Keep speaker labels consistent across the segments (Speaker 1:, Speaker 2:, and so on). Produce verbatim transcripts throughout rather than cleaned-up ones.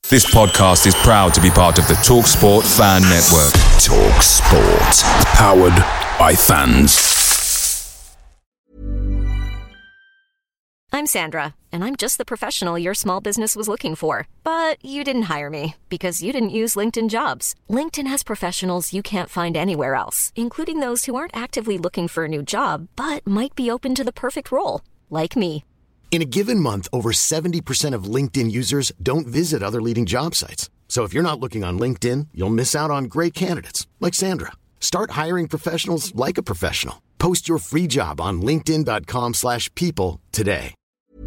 Speaker 1: This podcast is proud to be part of the TalkSport Fan Network. TalkSport. Powered by fans.
Speaker 2: I'm Sandra, and I'm just the professional your small business was looking for. But you didn't hire me because you didn't use LinkedIn Jobs. LinkedIn has professionals you can't find anywhere else, including those who aren't actively looking for a new job, but might be open to the perfect role, like me.
Speaker 3: In a given month, over seventy percent of LinkedIn users don't visit other leading job sites. So if you're not looking on LinkedIn, you'll miss out on great candidates like Sandra. Start hiring professionals like a professional. Post your free job on linkedin dot com slash people today.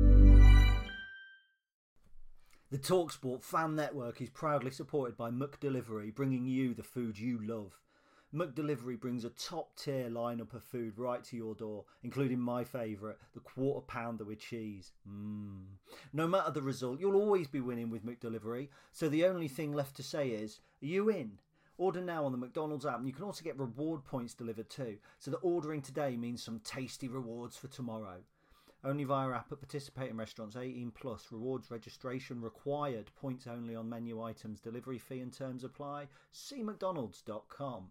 Speaker 4: The TalkSport Fan Network is proudly supported by McDelivery, bringing you the food you love. McDelivery brings a top-tier lineup of food right to your door, including my favourite, the quarter pounder with cheese. Mmm. No matter the result, you'll always be winning with McDelivery, so the only thing left to say is, are you in? Order now on the McDonald's app, and you can also get reward points delivered too, so that ordering today means some tasty rewards for tomorrow. Only via app at participating restaurants. eighteen plus. Rewards registration required. Points only on menu items. Delivery fee and terms apply. See mcdonalds dot com.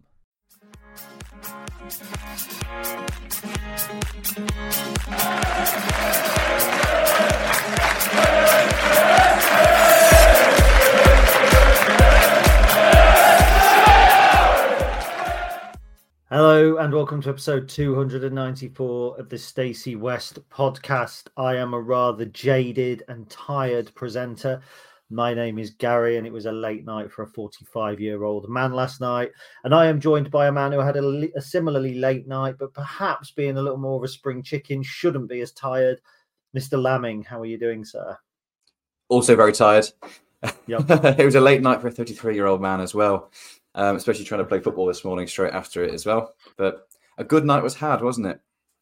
Speaker 4: Hello and welcome to episode two hundred ninety-four of the Stacey West podcast. I am a rather jaded and tired presenter. My name is Gary, and it was a late night for a forty-five-year-old man last night. And I am joined by a man who had a, a similarly late night, but perhaps being a little more of a spring chicken, shouldn't be as tired. Mister Lamming, how are you doing, sir?
Speaker 5: Also very tired.
Speaker 4: Yep.
Speaker 5: It was a late night for a thirty-three-year-old man as well, um, especially trying to play football this morning straight after it as well. But a good night was had, wasn't it?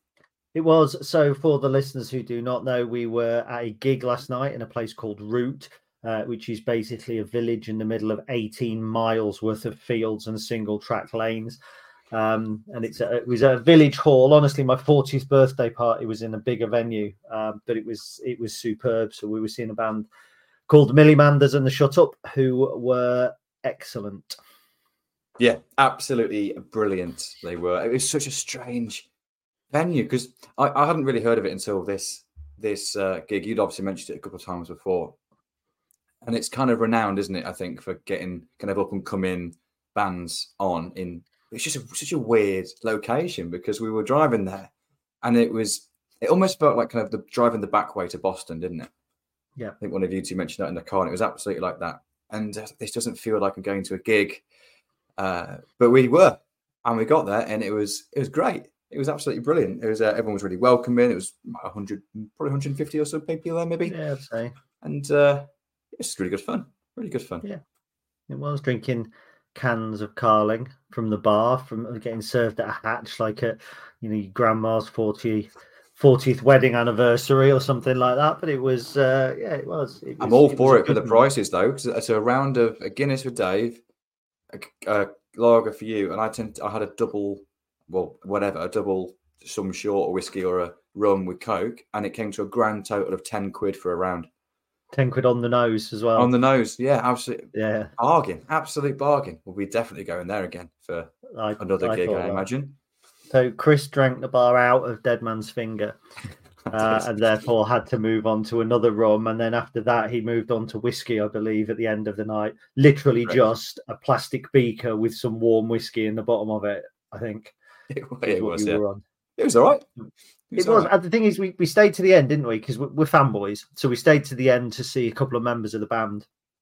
Speaker 4: It was. So for the listeners who do not know, we were at a gig last night in a place called Root. Uh, which is basically a village in the middle of eighteen miles worth of fields and single track lanes. Um, and it's a, it was a village hall. Honestly, my fortieth birthday party was in a bigger venue, um, but it was it was superb. So we were seeing a band called Millie Manders and the Shut Up, who were excellent.
Speaker 5: Yeah, absolutely brilliant. They were. It was such a strange venue because I, I hadn't really heard of it until this this uh, gig. You'd obviously mentioned it a couple of times before. And it's kind of renowned, isn't it? I think for getting kind of up and coming bands on in. It's just a, such a weird location because we were driving there, and it was. It almost felt like kind of the driving the back way to Boston, didn't it?
Speaker 4: Yeah.
Speaker 5: I think one of you two mentioned that in the car, and it was absolutely like that. And uh, this doesn't feel like I'm going to a gig, uh, but we were, and we got there, and it was it was great. It was absolutely brilliant. It was uh, everyone was really welcoming. It was one hundred, probably one hundred fifty or so people there, maybe.
Speaker 4: Yeah, I'd say.
Speaker 5: And. Uh, It's really good fun. Really good fun.
Speaker 4: Yeah, it was drinking cans of Carling from the bar, from getting served at a hatch like at you know your grandma's forty, fortieth wedding anniversary or something like that. But it was, uh, yeah, it was. It was
Speaker 5: I'm all
Speaker 4: it
Speaker 5: for
Speaker 4: was
Speaker 5: it for the
Speaker 4: one.
Speaker 5: prices though, because it's a round of a Guinness for Dave, a, a lager for you, and I tend to, I had a double, well, whatever, a double, some short whiskey or a rum with Coke, and it came to a grand total of ten quid for a round.
Speaker 4: ten quid on the nose as well.
Speaker 5: On the nose, yeah, absolutely.
Speaker 4: Yeah.
Speaker 5: Bargain, absolute bargain. We'll be definitely going there again for
Speaker 4: I,
Speaker 5: another
Speaker 4: I
Speaker 5: gig, I
Speaker 4: that.
Speaker 5: imagine.
Speaker 4: So Chris drank the bar out of Dead Man's Finger, uh, and therefore had to move on to another rum. And then after that, he moved on to whiskey, I believe, at the end of the night. Literally
Speaker 5: Correct.
Speaker 4: just a plastic beaker with some warm whiskey in the bottom of it, I think.
Speaker 5: It,
Speaker 4: is
Speaker 5: it
Speaker 4: what
Speaker 5: was,
Speaker 4: you
Speaker 5: yeah.
Speaker 4: were on.
Speaker 5: It was all right.
Speaker 4: It was.
Speaker 5: all right.
Speaker 4: And the thing is, we, we stayed to the end, didn't we? Because we're, we're fanboys. So we stayed to the end to see a couple of members of the band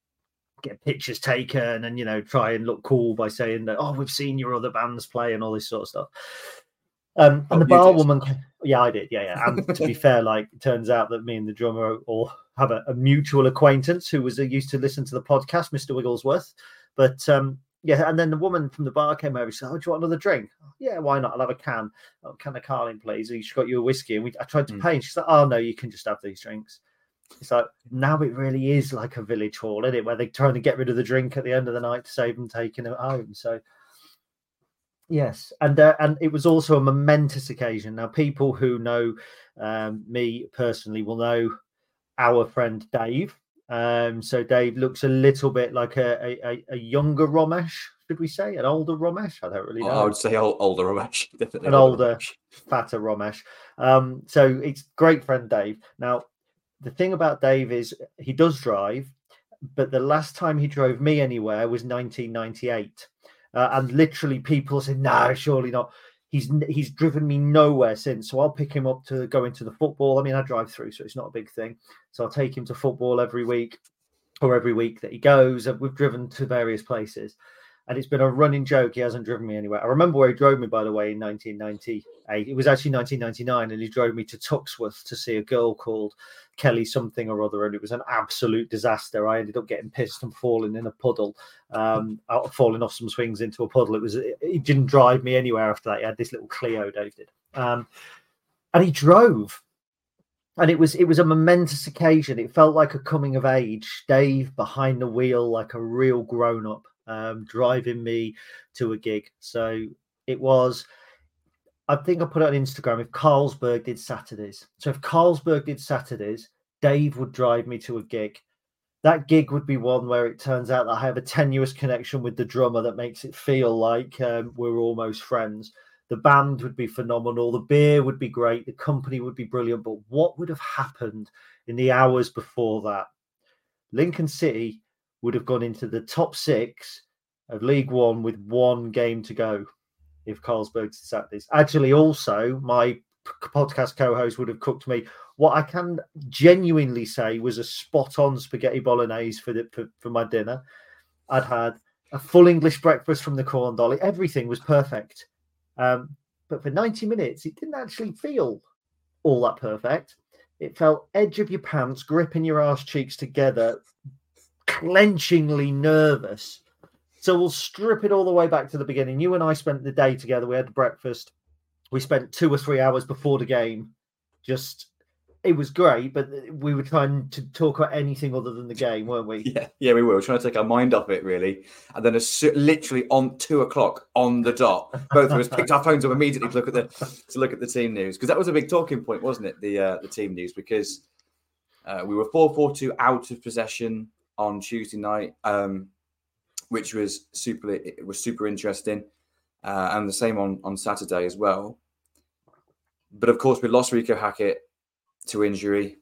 Speaker 4: get pictures taken and, you know, try and look cool by saying that, oh, we've seen your other bands play and all this sort of stuff. Um, and
Speaker 5: Oh,
Speaker 4: the
Speaker 5: you
Speaker 4: bar
Speaker 5: did?
Speaker 4: woman, yeah, I did. Yeah, yeah. And to be fair, like, it turns out that me and the drummer all have a, a mutual acquaintance who was uh, used to listen to the podcast, Mister Wigglesworth. But, um, yeah, and then the woman from the bar came over and said, oh, do you want another drink? Yeah, why not? I'll have a can. Oh, can of Carling, please. She's got you a whiskey. And we, I tried to
Speaker 5: Mm.
Speaker 4: pay. And she's like, oh, no, you can just have these drinks. It's like, now it really is like a village hall, isn't it? Where they're trying to get rid of the drink at the end of the night to save them taking it home. So, yes. And uh, and it was also a momentous occasion. Now, people who know um, me personally will know our friend Dave, Um, so Dave looks a little bit like a, a, a younger Romesh, should we say? An older Romesh? I don't really know.
Speaker 5: I would say old, older Romesh. Definitely
Speaker 4: An older, older fatter Romesh. Um, so it's great friend Dave. Now, the thing about Dave is he does drive, but the last time he drove me anywhere was nineteen ninety-eight. Uh, and literally people said, no, surely not. He's he's driven me nowhere since. So I'll pick him up to go into the football. I mean, I drive through, so it's not a big thing. So I'll take him to football every week or every week that he goes. And we've driven to various places. And it's been a running joke. He hasn't driven me anywhere. I remember where he drove me, by the way, in nineteen ninety-eight. It was actually nineteen ninety-nine, and he drove me to Tuxworth to see a girl called Kelly something or other, and it was an absolute disaster. I ended up getting pissed and falling in a puddle, um, out, falling off some swings into a puddle. It was he didn't drive me anywhere after that. He had this little Clio, Dave did, um, and he drove. And it was it was a momentous occasion. It felt like a coming of age. Dave behind the wheel, like a real grown up. Um, driving me to a gig. So it was, I think I put it on Instagram, if Carlsberg did Saturdays. So if Carlsberg did Saturdays, Dave would drive me to a gig. That gig would be one where it turns out that I have a tenuous connection with the drummer that makes it feel like um, we're almost friends. The band would be phenomenal. The beer would be great. The company would be brilliant. But what would have happened in the hours before that? Lincoln City would have gone into the top six of League One with one game to go if Carlsberg did Saturdays. Actually, also, my podcast co-host would have cooked me what I can genuinely say was a spot-on spaghetti bolognese for, the, for, for my dinner. I'd had a full English breakfast from the Corn Dolly. Everything was perfect. Um, but for ninety minutes, it didn't actually feel all that perfect. It felt edge of your pants, gripping your arse cheeks together, clenchingly nervous. So we'll strip it all the way back to the beginning. You and I spent the day together. We had breakfast. We spent two or three hours before the game. Just, it was great, but we were trying to talk about anything other than the game, weren't we?
Speaker 5: Yeah, yeah, we were. We were trying to take our mind off it, really. And then as, literally on two o'clock on the dot, both of us picked our phones up immediately to look at the to look at the team news, because that was a big talking point, wasn't it? The uh, the team news, because uh, we were four four two out of possession on Tuesday night, um, which was super. It was super interesting, uh, and the same on, on Saturday as well. But of course, we lost Rico Hackett to injury,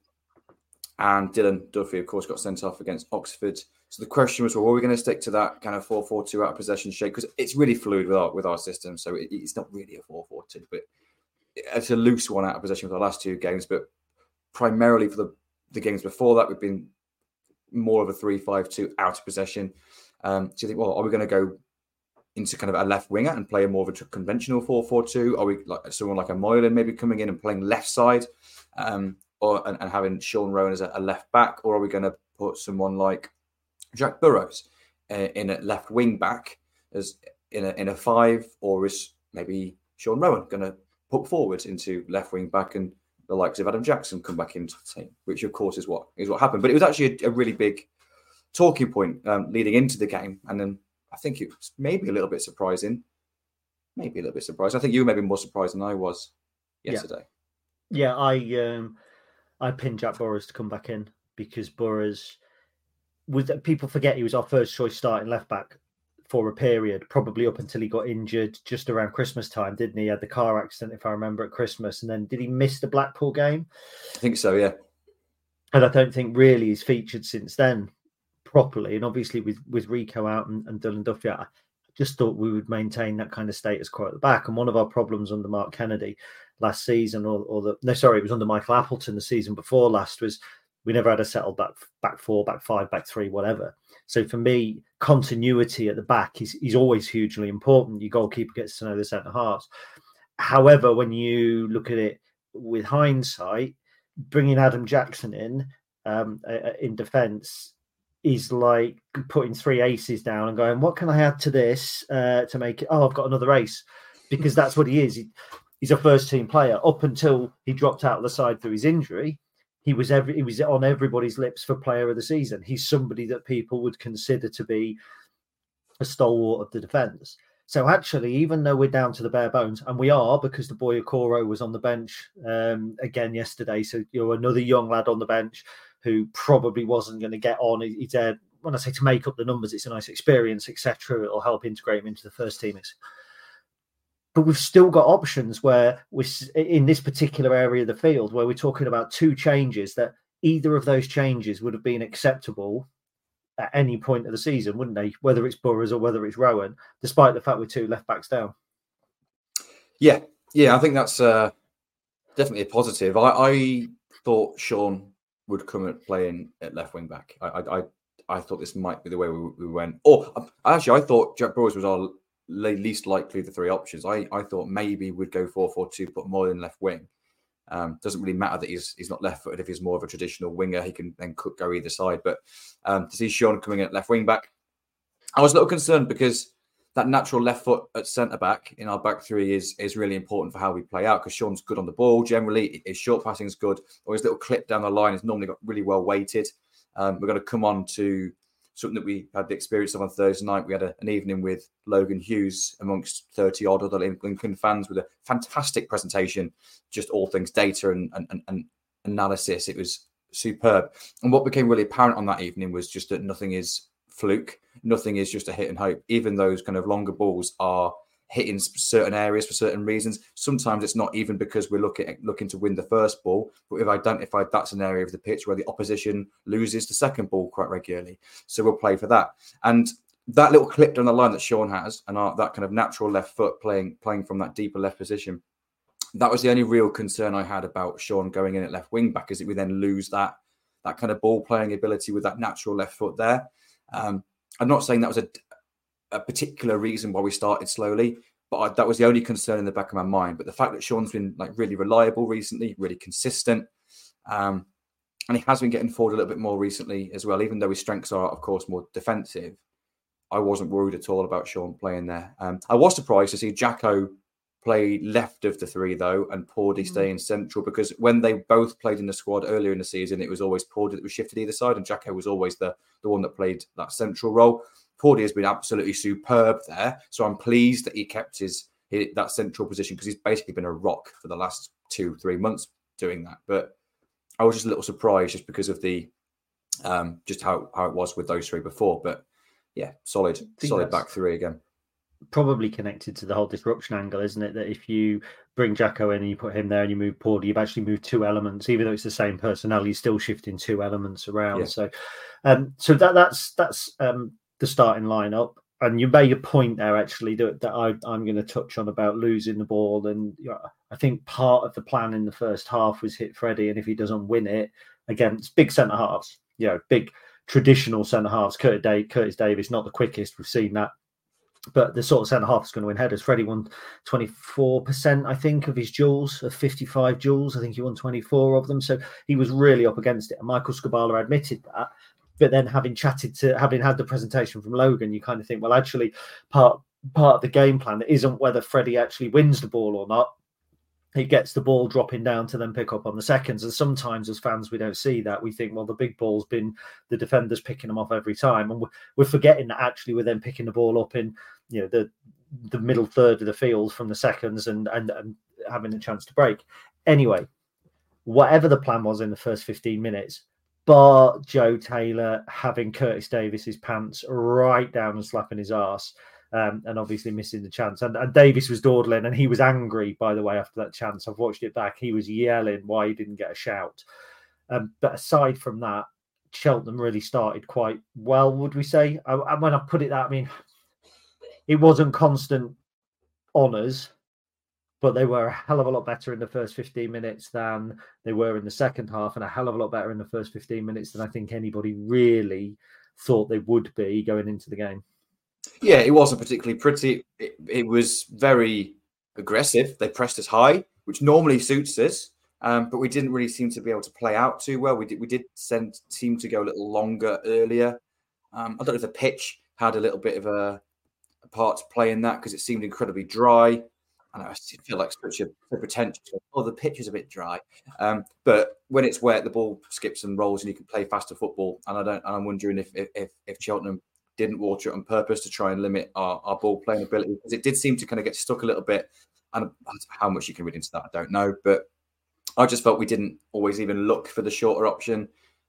Speaker 5: and Dylan Duffy, of course, got sent off against Oxford. So the question was, well, were we going to stick to that kind of four four two out of possession shape? Because it's really fluid with our with our system, so it, it's not really a four four two, but it's a loose one out of possession with our last two games. But primarily for the the games before that, we've been more of a three five two out of possession. Um, so you think, well, are we going to go into kind of a left winger and play a more of a conventional four four two? Are we like someone like a Moylan maybe coming in and playing left side, um, or and, and having Sean Rowan as a, a left back? Or are we going to put someone like Jack Burrows uh, in a left wing back as in a in a five? Or is maybe Sean Rowan going to put forward into left wing back and the likes of Adam Jackson come back into the team, which of course is what is what happened. But it was actually a, a really big talking point um, leading into the game, and then I think it was maybe a little bit surprising, maybe a little bit surprising. I think you were maybe more surprised than I was yesterday.
Speaker 4: Yeah, yeah I um, I pinned Jack Burrows to come back in because Burrows was. People forget he was our first choice starting left back for a period, probably up until he got injured just around Christmas time, didn't he? He had the car accident, if I remember, at Christmas. And then did he miss the Blackpool game?
Speaker 5: I think so, yeah.
Speaker 4: And I don't think really he's featured since then properly. And obviously with, with Rico out and, and Dylan Duffy out, I just thought we would maintain that kind of status quo at the back. And one of our problems under Mark Kennedy last season, or, or the, no, sorry, it was under Michael Appleton the season before last, was we never had a settled back back four, back five, back three, whatever. So for me, continuity at the back is, is always hugely important. Your goalkeeper gets to know the centre halves. However, when you look at it with hindsight, bringing Adam Jackson in um, in defence is like putting three aces down and going, what can I add to this uh, to make it? Oh, I've got another ace, because that's what he is. He, he's a first team player. Up until he dropped out of the side through his injury, He was every he was on everybody's lips for player of the season. He's somebody that people would consider to be a stalwart of the defence. So actually, even though we're down to the bare bones, and we are, because the boy Okoro was on the bench um, again yesterday, so you know, another young lad on the bench who probably wasn't going to get on. He's there, when I say to make up the numbers, it's a nice experience, et cetera. It'll help integrate him into the first team. It's, but we've still got options where we're in this particular area of the field where we're talking about two changes that either of those changes would have been acceptable at any point of the season, wouldn't they? Whether it's Burrows or whether it's Rowan, despite the fact we're two left backs down.
Speaker 5: Yeah, yeah, I think that's uh, definitely a positive. I, I thought Sean would come at playing at left wing back. I, I, I, I thought this might be the way we, we went. Or actually, I thought Jack Burrows was our least likely of the three options. I, I thought maybe we'd go four four two, put more in left wing. Um, doesn't really matter that he's he's not left footed. If he's more of a traditional winger, he can then could go either side. But um, to see Sean coming in at left wing back, I was a little concerned because that natural left foot at centre back in our back three is is really important for how we play out, because Sean's good on the ball generally. His short passing is good, or his little clip down the line is normally got really well weighted. Um, we're going to come on to something that we had the experience of on Thursday night. We had a, an evening with Logan Hughes amongst thirty odd other Lincoln fans with a fantastic presentation, just all things data and, and, and analysis. It was superb. And what became really apparent on that evening was just that nothing is fluke. Nothing is just a hit and hope. Even those kind of longer balls are hitting certain areas for certain reasons. Sometimes it's not even because we're looking at, looking to win the first ball, but we've identified that's an area of the pitch where the opposition loses the second ball quite regularly. So we'll play for that. And that little clip down the line that Sean has, and our, that kind of natural left foot playing playing from that deeper left position, that was the only real concern I had about Sean going in at left wing back, is that we then lose that that kind of ball playing ability with that natural left foot there. Um, I'm not saying that was a a particular reason why we started slowly, but I, that was the only concern in the back of my mind. But the fact that Sean's been like really reliable recently, really consistent, um, and he has been getting forward a little bit more recently as well, even though his strengths are, of course, more defensive, I wasn't worried at all about Sean playing there. Um, I was surprised to see Jacko play left of the three, though, and Pordy mm-hmm. stay in central, because when they both played in the squad earlier in the season, it was always Pordy that was shifted either side, and Jacko was always the, the one that played that central role. Pordy has been absolutely superb there, so I'm pleased that he kept his, his that central position, because he's basically been a rock for the last two, three months doing that. But I was just a little surprised just because of the um, just how, how it was with those three before. But yeah, solid, solid back three again.
Speaker 4: Probably connected to the whole disruption angle, isn't it? That if you bring Jacko in and you put him there and you move Pordy, you've actually moved two elements. Even though it's the same personnel, you're still shifting two elements around. Yeah. So, um, so that that's that's. Um, the starting lineup. And you made a point there actually that, that I, I'm going to touch on about losing the ball. And you know, I think part of the plan in the first half was hit Freddie, and if he doesn't win it against big centre halves, you know, big traditional centre halves, Curtis, Day, Curtis Davis, not the quickest, we've seen that, but the sort of centre half is going to win headers. Freddie won twenty-four percent, I think, of his duels, of fifty-five duels. I think he won twenty-four of them. So he was really up against it. And Michael Skubala admitted that. But then having chatted to, having had the presentation from Logan, you kind of think, well, actually, part part of the game plan isn't whether Freddie actually wins the ball or not. He gets the ball dropping down to then pick up on the seconds. And sometimes as fans, we don't see that. We think, well, the big ball's been the defenders picking them off every time. And we're, we're forgetting that actually we're then picking the ball up in, you know, the the middle third of the field from the seconds and, and, and having a chance to break. Anyway, whatever the plan was in the first fifteen minutes, but Joe Taylor having Curtis Davis's pants right down and slapping his arse, um, and obviously missing the chance. And, and Davis was dawdling, and he was angry, by the way, after that chance. I've watched it back. He was yelling why he didn't get a shout. Um, but aside from that, Cheltenham really started quite well, would we say? I, I, when I put it that, I mean, it wasn't constant honours, but they were a hell of a lot better in the first fifteen minutes than they were in the second half, and a hell of a lot better in the first fifteen minutes than I think anybody really thought they would be going into the game.
Speaker 5: Yeah, it wasn't particularly pretty. It, it was very aggressive. They pressed us high, which normally suits us, um, but we didn't really seem to be able to play out too well. We did, we did send seem to go a little longer earlier. Um, I don't know if the pitch had a little bit of a, a part to play in that, because it seemed incredibly dry. And I feel like such a, a pretentious. Oh, the pitch is a bit dry, um, but when it's wet, the ball skips and rolls, and you can play faster football. And I don't. And I'm wondering if if if Cheltenham didn't water it on purpose to try and limit our, our ball playing ability, because it did seem to kind of get stuck a little bit. And how much you can read into that, I don't know. But I just felt we didn't always even look for the shorter option.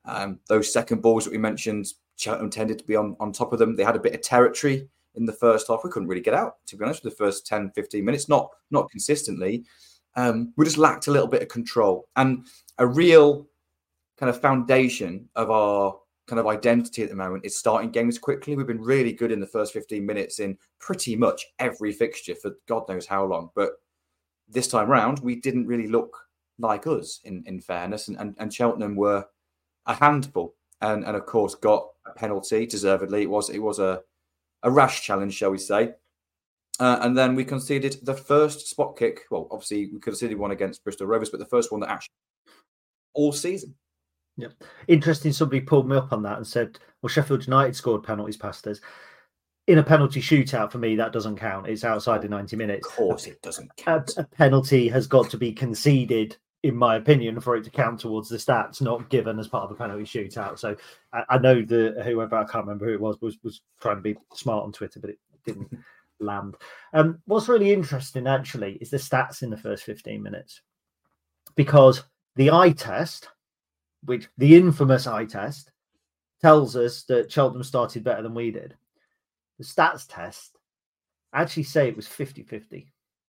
Speaker 5: Um, those second balls that we mentioned, Cheltenham tended to be on, on top of them. They had a bit of territory in the first half. We couldn't really get out, to be honest, for the first ten, fifteen minutes, not, not consistently. Um, we just lacked a little bit of control and a real kind of foundation of our kind of identity at the moment is starting games quickly. We've been really good in the first fifteen minutes in pretty much every fixture for God knows how long. But this time round, we didn't really look like us, in, in fairness. And, and, and Cheltenham were a handful and, and, of course, got a penalty deservedly. It was it was a, a rash challenge, shall we say. Uh, and then we conceded the first spot kick. Well, obviously, we conceded one against Bristol Rovers, but the first one that actually all season.
Speaker 4: Yeah. Interesting. Somebody pulled me up on that and said, well, Sheffield United scored penalties past us. In a penalty shootout, for me, that doesn't count. It's outside the ninety minutes.
Speaker 5: Of course it doesn't count.
Speaker 4: A, a penalty has got to be conceded, in my opinion, for it to count towards the stats, not given as part of a penalty shootout. So I, I know the whoever, I can't remember who it was, was, was trying to be smart on Twitter, but it didn't land. Um, what's really interesting, actually, is the stats in the first fifteen minutes. Because the eye test, which the infamous eye test, tells us that Cheltenham started better than we did. The stats test actually say it was fifty-fifty.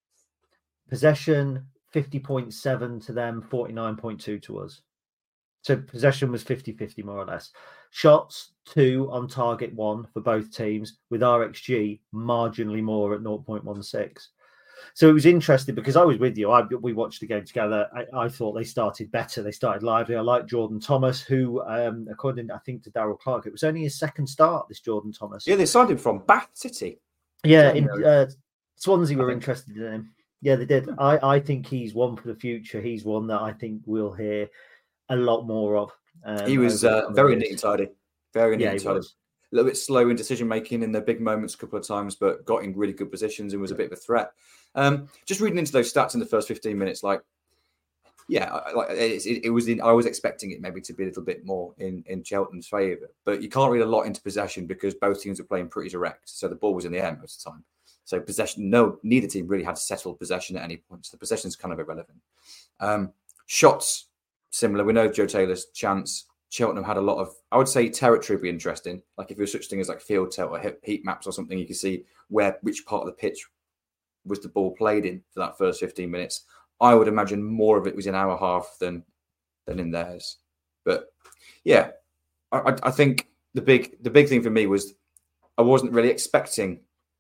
Speaker 4: Possession, fifty point seven to them, forty-nine point two to us. So possession was fifty-fifty more or less. Shots, two on target, one for both teams, with R X G marginally more at zero point one six. So it was interesting because I was with you. I, we watched the game together. I, I thought they started better. They started lively. I like Jordan Thomas, who, um, according, I think, to Darryl Clark, it was only his second start, this Jordan Thomas.
Speaker 5: Yeah, they signed him from Bath City.
Speaker 4: Yeah, in, uh, Swansea were interested in him. Yeah, they did. I, I think he's one for the future. He's one that I think we'll hear a lot more of. Um,
Speaker 5: he was uh, very neat and tidy. Very neat
Speaker 4: yeah,
Speaker 5: and tidy.
Speaker 4: Was.
Speaker 5: A little bit slow in decision making in the big moments a couple of times, but got in really good positions and was a bit of a threat. Um, just reading into those stats in the first fifteen minutes, like, yeah, like it, it, it was in. I was expecting it maybe to be a little bit more in in Cheltenham's favour, but you can't read a lot into possession because both teams were playing pretty direct. So the ball was in the air most of the time. So possession, no, neither team really had settled possession at any point. So the possession is kind of irrelevant. Um, shots similar. We know Joe Taylor's chance. Cheltenham had a lot of, I would say, territory would be interesting. Like if there was such thing as like field tilt or heat maps or something, you could see where which part of the pitch was the ball played in for that first fifteen minutes. I would imagine more of it was in our half than than in theirs. But yeah, I, I think the big the big thing for me was I wasn't really expecting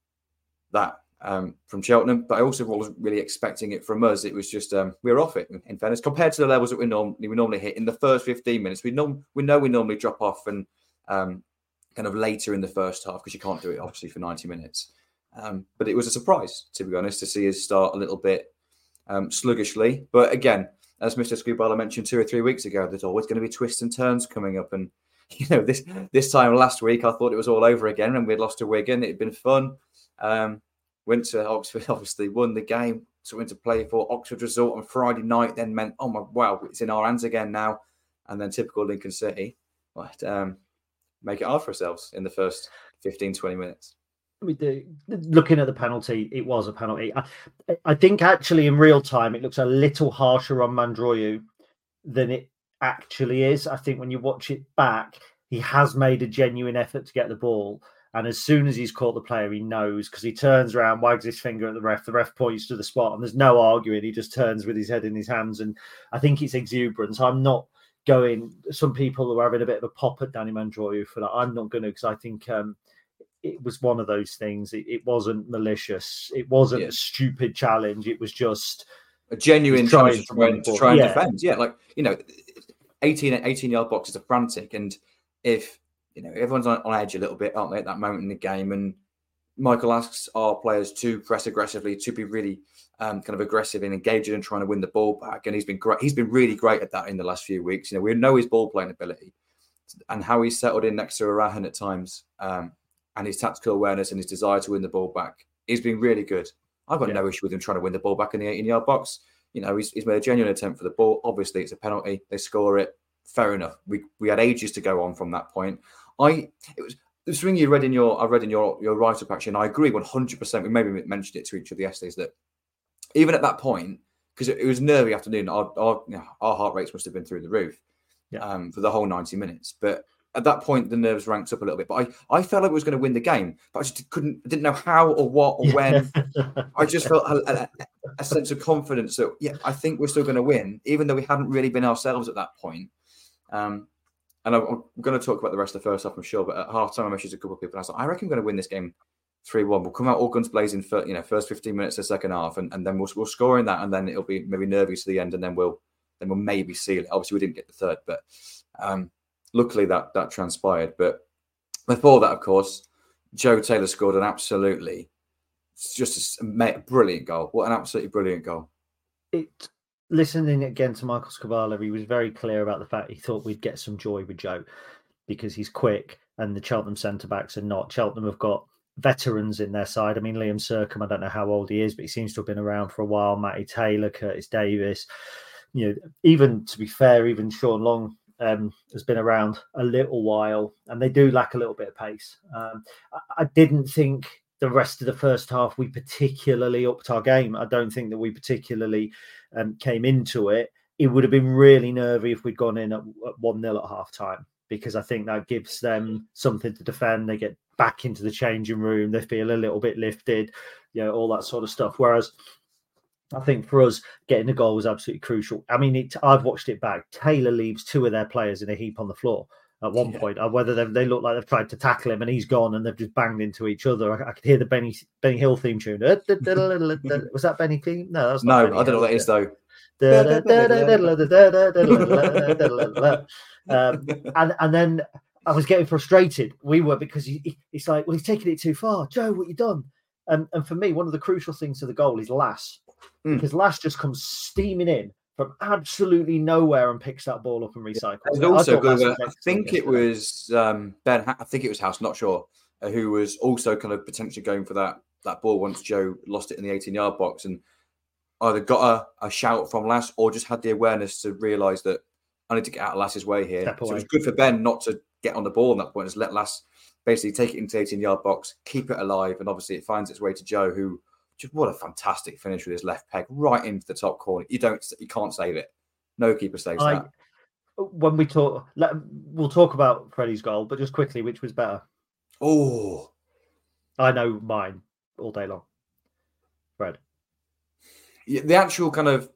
Speaker 5: that um, from Cheltenham, but I also wasn't really expecting it from us. It was just um, we were off it. In fairness, compared to the levels that we normally we normally hit in the first fifteen minutes, we know we know we normally drop off and um, kind of later in the first half because you can't do it obviously for ninety minutes. Um, but it was a surprise, to be honest, to see us start a little bit um, sluggishly. But again, as Mister Scubala mentioned two or three weeks ago, there's always going to be twists and turns coming up. And you know, this this time last week, I thought it was all over again, and we'd lost to Wigan. It had been fun. Um, went to Oxford, obviously won the game, so went to play for Oxford result on Friday night. Then meant, oh my wow, it's in our hands again now. And then typical Lincoln City, but um, make it hard for ourselves in the first fifteen, twenty minutes.
Speaker 4: We do. Looking at the penalty, it was a penalty. I, I think actually in real time, it looks a little harsher on Mandroiu than it actually is. I think when you watch it back, he has made a genuine effort to get the ball. And as soon as he's caught the player, he knows because he turns around, wags his finger at the ref. The ref points to the spot and there's no arguing. He just turns with his head in his hands. And I think it's exuberance. I'm not going, some people are having a bit of a pop at Danny Mandroiu for that. I'm not going to because I think um, it was one of those things. It, it wasn't malicious. It wasn't yeah. a stupid challenge. It was just
Speaker 5: a genuine challenge to try and, to try and
Speaker 4: yeah.
Speaker 5: defend. Yeah, like, you know, eighteen, eighteen yard boxes are frantic. And if, you know, everyone's on, on edge a little bit, aren't they, at that moment in the game? And Michael asks our players to press aggressively, to be really um, kind of aggressive and engaging and trying to win the ball back. And he's been great. He's been really great at that in the last few weeks. You know, we know his ball playing ability and how he's settled in next to Arahan at times, um, and his tactical awareness and his desire to win the ball back. He's been really good. I've got yeah. no issue with him trying to win the ball back in the eighteen yard box. You know, he's, he's made a genuine attempt for the ball. Obviously, it's a penalty. They score it. Fair enough. We we had ages to go on from that point. I it was the thing you read in your I read in your your write up actually, and I agree one hundred percent. We maybe mentioned it to each other yesterday. Is that even at that point, because it, it was nervy afternoon, our our, you know, our heart rates must have been through the roof.
Speaker 4: yeah.
Speaker 5: um, for the whole ninety minutes. But at that point, the nerves ranked up a little bit. But I, I felt like I was going to win the game, but I just couldn't, I didn't know how or what or when. I just felt a, a, a sense of confidence that, yeah, I think we're still going to win, even though we hadn't really been ourselves at that point. Um, and I'm, I'm going to talk about the rest of the first half, I'm sure. But at half time, I messaged a couple of people. And I was like, I reckon we're going to win this game three one. We'll come out all guns blazing for, you know, first fifteen minutes of the second half, and, and then we'll, we'll score in that, and then it'll be maybe nervy to the end, and then we'll then we'll maybe seal it. Obviously, we didn't get the third, but um, luckily that that transpired. But before that, of course, Joe Taylor scored an absolutely just a, a brilliant goal. What an absolutely brilliant goal.
Speaker 4: It, listening again to Michael Scavala, he was very clear about the fact he thought we'd get some joy with Joe because he's quick, and the Cheltenham centre-backs are not. Cheltenham have got veterans in their side. I mean, Liam Sercombe, I don't know how old he is, but he seems to have been around for a while. Matty Taylor, Curtis Davis, you know, even to be fair, even Sean Long um, has been around a little while, and they do lack a little bit of pace. Um, I, I didn't think the rest of the first half we particularly upped our game. I don't think that we particularly um, came into it. It would have been really nervy if we'd gone in at one nil at half time, because I think that gives them something to defend. They get back into the changing room. They feel a little bit lifted, you know, all that sort of stuff. Whereas I think for us, getting the goal was absolutely crucial. I mean, it, I've watched it back. Taylor leaves two of their players in a heap on the floor at one yeah. point. Whether they, they look like they've tried to tackle him and he's gone and they've just banged into each other. I, I could hear the Benny Benny Hill theme tune. Was that Benny theme? No, that's not
Speaker 5: no.
Speaker 4: Benny
Speaker 5: I don't know
Speaker 4: Hill,
Speaker 5: what that is though.
Speaker 4: um, and and then I was getting frustrated. We were, because he, he, he's like, well, he's taking it too far. Joe, what you done? And and for me, one of the crucial things to the goal is Lass, mm. because Lass just comes steaming in from absolutely nowhere and picks that ball up and recycles.
Speaker 5: Yeah, also good. I, I think it was um, Ben. I think it was House. Not sure uh, who was also kind of potentially going for that that ball once Joe lost it in the eighteen-yard box, and either got a, a shout from Lass or just had the awareness to realise that I need to get out of Lass's way here. So it was good for Ben not to get on the ball in that point, just let Lass basically take it into the eighteen-yard box, keep it alive, and obviously it finds its way to Joe, who just what a fantastic finish with his left peg right into the top corner. You don't, you can't save it. No keeper saves I, that.
Speaker 4: When we talk, let, we'll talk about Freddie's goal, but just quickly, which was better?
Speaker 5: Oh,
Speaker 4: I know mine all day long. Fred.
Speaker 5: Yeah, the actual kind of,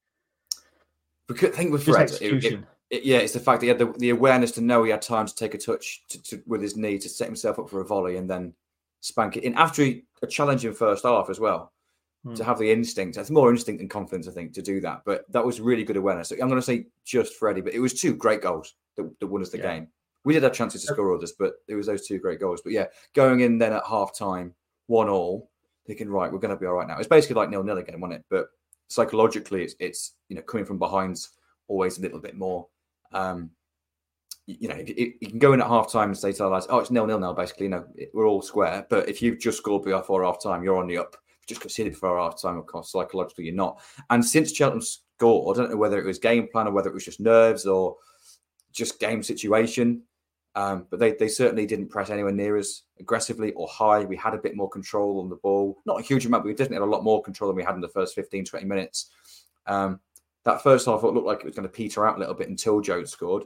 Speaker 5: I think with Fred, it, it, it, yeah, it's the fact that he had the, the awareness to know he had time to take a touch to, to, with his knee to set himself up for a volley and then spank it in after he, a challenging first half as well. Hmm. To have the instinct, it's more instinct than confidence, I think, to do that. But that was really good awareness. I'm going to say just Freddie, but it was two great goals that, that won us the yeah. game. We did have chances to score others, but it was those two great goals. But yeah, going in then at half time, one all, thinking, right, we're going to be all right now. It's basically like nil nil again, wasn't it? But psychologically, it's, it's you know, coming from behind's always a little bit more. Um, you, you know, you, you can go in at half time and say to our lads, oh, it's nil nil now, basically. You know, we're all square. But if you've just scored before half time, you're on the up. Just conceded before half time, of course, psychologically, you're not. And since Cheltenham scored, I don't know whether it was game plan or whether it was just nerves or just game situation. Um, but they, they certainly didn't press anywhere near as aggressively or high. We had a bit more control on the ball. Not a huge amount, but we definitely had a lot more control than we had in the first fifteen, twenty minutes. Um, that first half, it looked like it was going to peter out a little bit until Joe scored.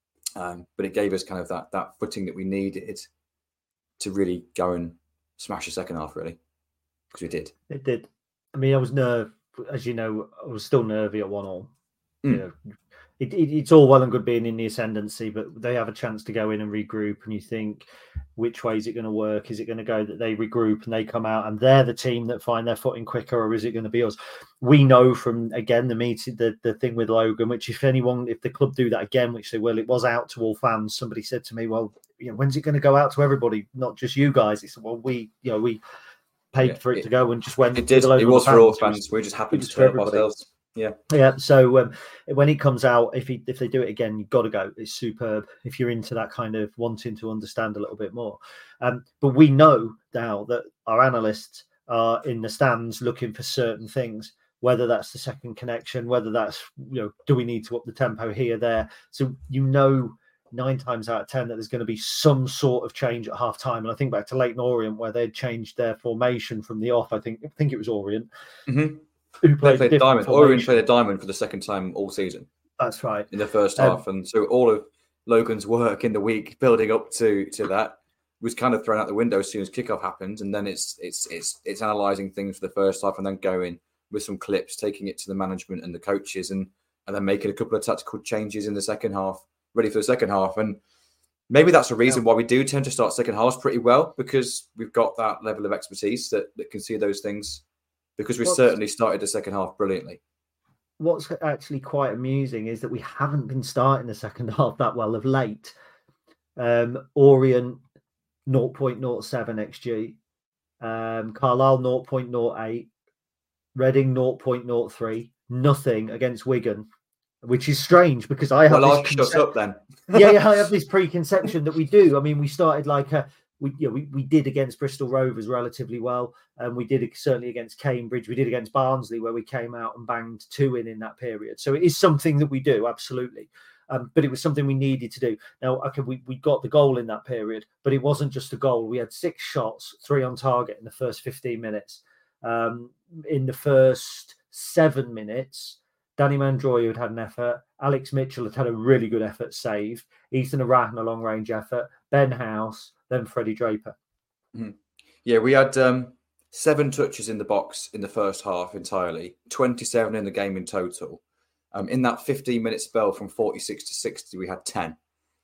Speaker 5: Um, but it gave us kind of that that footing that we needed to really go and smash the second half, really. Because we did.
Speaker 4: It did. I mean, I was nerve, as you know, I was still nervy at one all. Mm. You know, It, it, it's all well and good being in the ascendancy, but they have a chance to go in and regroup. And you think, which way is it going to work? Is it going to go that they regroup and they come out and they're the team that find their footing quicker, or is it going to be us? We know from, again, the meeting, the, the thing with Logan, which if anyone, if the club do that again, which they will, it was out to all fans. Somebody said to me, well, you know, when's it going to go out to everybody, not just you guys? He said, well, we, you know, we paid yeah, for it, it to go and just went.
Speaker 5: It did. It was for all fans. We're just happy to turn ourselves. Yeah,
Speaker 4: yeah. So um, when it comes out, if he, if they do it again, you've got to go. It's superb. If you're into that kind of wanting to understand a little bit more, um, but we know now that our analysts are in the stands looking for certain things. Whether that's the second connection, whether that's, you know, do we need to up the tempo here, there? So you know, nine times out of ten that there's going to be some sort of change at half time. And I think back to Leyton Orient where they'd changed their formation from the off. I think I think it was Orient.
Speaker 5: Mm-hmm.
Speaker 4: Who played,
Speaker 5: played diamond. Orient played a diamond for the second time all season.
Speaker 4: That's right.
Speaker 5: In the first
Speaker 4: Um,
Speaker 5: half. And so all of Logan's work in the week building up to to that was kind of thrown out the window as soon as kickoff happened. And then it's it's it's it's analysing things for the first half and then going with some clips, taking it to the management and the coaches and and then making a couple of tactical changes in the second half, ready for the second half. And maybe that's a reason yeah. why we do tend to start second halves pretty well, because we've got that level of expertise that, that can see those things, because we
Speaker 4: What's,
Speaker 5: certainly started the second half brilliantly.
Speaker 4: What's actually quite amusing is that we haven't been starting the second half that well of late. Um, Orient, zero point zero seven X G. Um, Carlisle, zero point zero eight. Reading, zero point zero three. Nothing against Wigan, which is strange because I have
Speaker 5: well,
Speaker 4: this
Speaker 5: I'll shut up then.
Speaker 4: yeah, yeah, I have this preconception that we do. I mean, we started like a we, you know, we we did against Bristol Rovers relatively well, and we did certainly against Cambridge. We did against Barnsley, where we came out and banged two in in that period. So it is something that we do, absolutely. Um, but it was something we needed to do. Now, okay, we, we got the goal in that period, but it wasn't just a goal. We had six shots, three on target in the first fifteen minutes. Um, in the first seven minutes, Danny Mandroy had had an effort. Alex Mitchell had had a really good effort save. Ethan Arahn, a long-range effort. Ben House, then Freddie Draper.
Speaker 5: Mm-hmm. Yeah, we had um, seven touches in the box in the first half entirely, twenty-seven in the game in total. Um, in that fifteen-minute spell from forty-six to sixty, we had ten.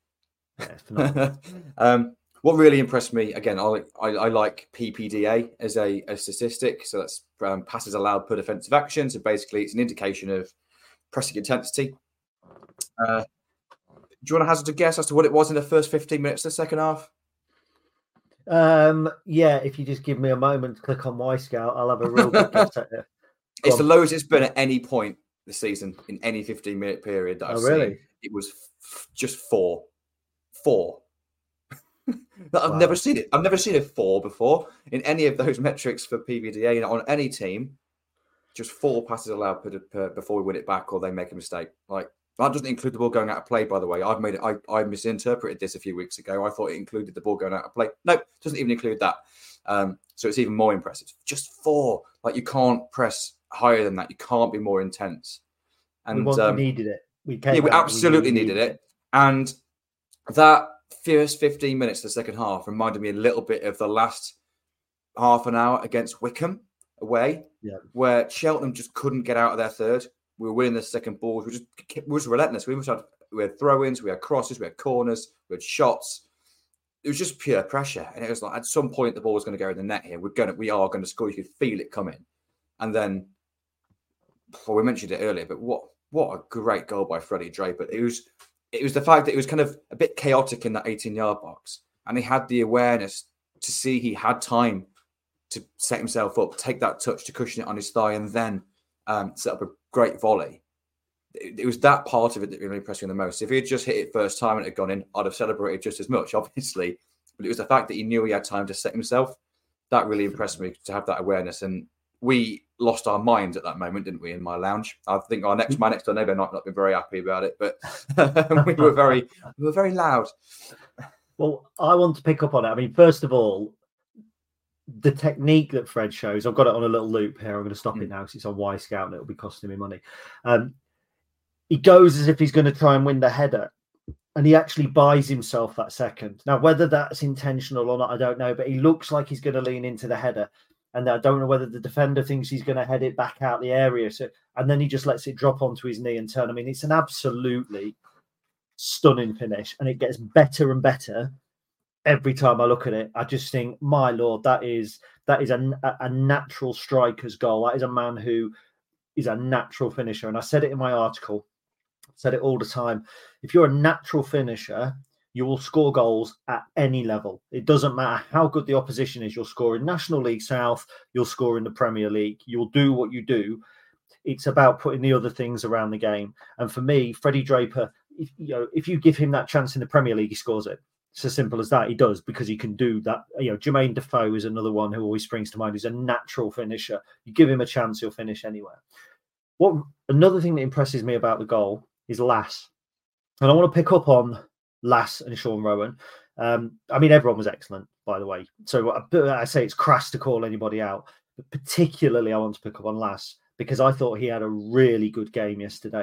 Speaker 4: Yeah,
Speaker 5: um, what really impressed me, again, I, I, I like P P D A as a, a statistic. So that's um, passes allowed per defensive action. So basically, it's an indication of pressing intensity. Uh, do you want to hazard a guess as to what it was in the first fifteen minutes of the second half?
Speaker 4: Um, yeah, if you just give me a moment to click on Y-Scout, I'll have a real good guess at it. Go
Speaker 5: It's
Speaker 4: on.
Speaker 5: the lowest it's been at any point this season in any fifteen-minute period that I've
Speaker 4: Oh, really?
Speaker 5: seen. It was f- just four. Four. I've
Speaker 4: Wow.
Speaker 5: never seen it. I've never seen a four before in any of those metrics for P V D A on any team. Just four passes allowed per, per, before we win it back or they make a mistake. Like that doesn't include the ball going out of play, by the way. I've made it. I, I misinterpreted this a few weeks ago. I thought it included the ball going out of play. No, it doesn't even include that. Um, so it's even more impressive. Just four. Like you can't press higher than that. You can't be more intense. And
Speaker 4: we, want,
Speaker 5: um,
Speaker 4: we needed it. We came
Speaker 5: yeah, we
Speaker 4: out,
Speaker 5: absolutely
Speaker 4: we
Speaker 5: needed it. And that first fifteen minutes of the second half reminded me a little bit of the last half an hour against Wickham away,
Speaker 4: yeah.
Speaker 5: where Cheltenham just couldn't get out of their third. We were winning the second balls. We just we were just relentless. We had we had throw-ins, we had crosses, we had corners, we had shots. It was just pure pressure, and it was like at some point the ball was going to go in the net here. We're going to, we are going to score. You could feel it coming, and then well, we mentioned it earlier, but what what a great goal by Freddie Draper. It was it was the fact that it was kind of a bit chaotic in that eighteen-yard box, and he had the awareness to see he had time to set himself up, take that touch to cushion it on his thigh, and then um, set up a great volley. It, it was that part of it that really impressed me the most. If he had just hit it first time and it had gone in, I'd have celebrated just as much, obviously. But it was the fact that he knew he had time to set himself. That really impressed me, to have that awareness. And we lost our minds at that moment, didn't we, in my lounge? I think our next, my next door neighbour might not be very happy about it, but we were very, we were very loud.
Speaker 4: Well, I want to pick up on it. I mean, first of all, the technique that Fred shows, I've got it on a little loop here. I'm going to stop mm. it now because it's on Y-Scout and it'll be costing me money. Um, he goes as if he's going to try and win the header, and he actually buys himself that second. Now, whether that's intentional or not, I don't know, but he looks like he's going to lean into the header. And I don't know whether the defender thinks he's going to head it back out the area. So, and then he just lets it drop onto his knee and turn. I mean, it's an absolutely stunning finish, and it gets better and better every time I look at it. I just think, my Lord, that is that is a, a natural striker's goal. That is a man who is a natural finisher. And I said it in my article, I said it all the time. If you're a natural finisher, you will score goals at any level. It doesn't matter how good the opposition is. You'll score in National League South. You'll score in the Premier League. You'll do what you do. It's about putting the other things around the game. And for me, Freddie Draper, if, you know, if you give him that chance in the Premier League, he scores it. It's as simple as that. He does, because he can do that. You know, Jermaine Defoe is another one who always springs to mind. He's a natural finisher. You give him a chance, he'll finish anywhere. What another thing that impresses me about the goal is Lass. And I want to pick up on Lass and Sean Rowan. Um, I mean, everyone was excellent, by the way. So I, I say it's crass to call anybody out, but particularly I want to pick up on Lass because I thought he had a really good game yesterday.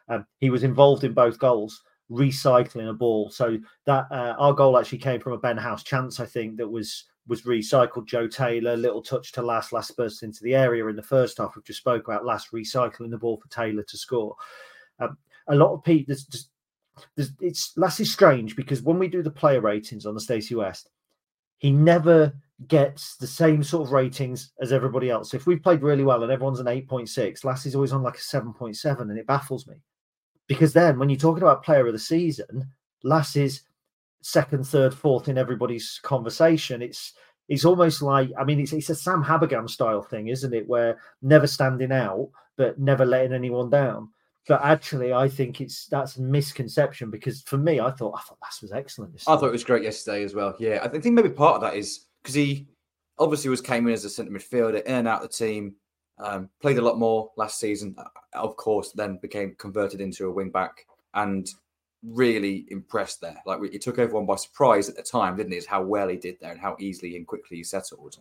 Speaker 4: Um, he was involved in both goals, recycling a ball. So that uh, our goal actually came from a Ben House chance, I think, that was was recycled. Joe Taylor, little touch to Lass. Lass burst into the area in the first half. We've just spoke about Lass recycling the ball for Taylor to score. Um, a lot of people, there's just, there's, it's Lass is strange because when we do the player ratings on the Stacey West, he never gets the same sort of ratings as everybody else. If we've played really well and everyone's an eight point six, Lass is always on like a seven point seven, and it baffles me. Because then when you're talking about player of the season, Lass is second, third, fourth in everybody's conversation. It's it's almost like, I mean, it's, it's a Sam Habergam style thing, isn't it? Where never standing out, but never letting anyone down. But actually, I think it's that's a misconception because for me, I thought I thought Lass was excellent. This
Speaker 5: I thought it was great yesterday as well. Yeah, I think maybe part of that is because he obviously was came in as a centre midfielder, in and out of the team, um, played a lot more last season. Of course, then became converted into a wing back and really impressed there. Like he took everyone by surprise at the time, didn't he? Is how well he did there and how easily and quickly he settled.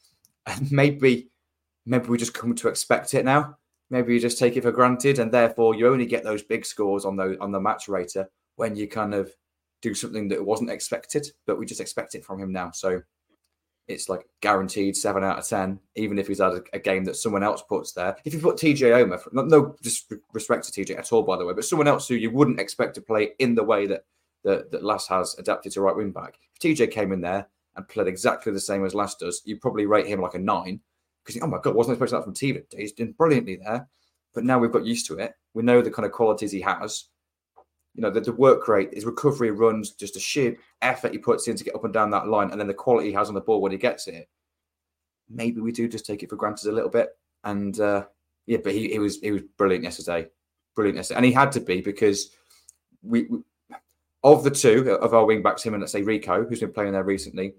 Speaker 5: And maybe, maybe we just come to expect it now. Maybe you just take it for granted, and therefore you only get those big scores on the on the match rater when you kind of do something that wasn't expected, but we just expect it from him now. So it's like guaranteed seven out of ten, even if he's had a, a game that someone else puts there. If you put T J Omer, no disrespect to T J at all, by the way, but someone else who you wouldn't expect to play in the way that that, that Lass has adapted to right wing back. If T J came in there and played exactly the same as Lass does, you'd probably rate him like a nine. Because, oh my God, wasn't expecting that from T J. He's done brilliantly there. But now we've got used to it. We know the kind of qualities he has. You know, the, the work rate, his recovery runs, just the sheer effort he puts in to get up and down that line, and then the quality he has on the ball when he gets it. Maybe we do just take it for granted a little bit. And, uh, yeah, but he, he was he was brilliant yesterday. Brilliant yesterday. And he had to be because we, we of the two, of our wing-backs, him and, let's say, Rico, who's been playing there recently,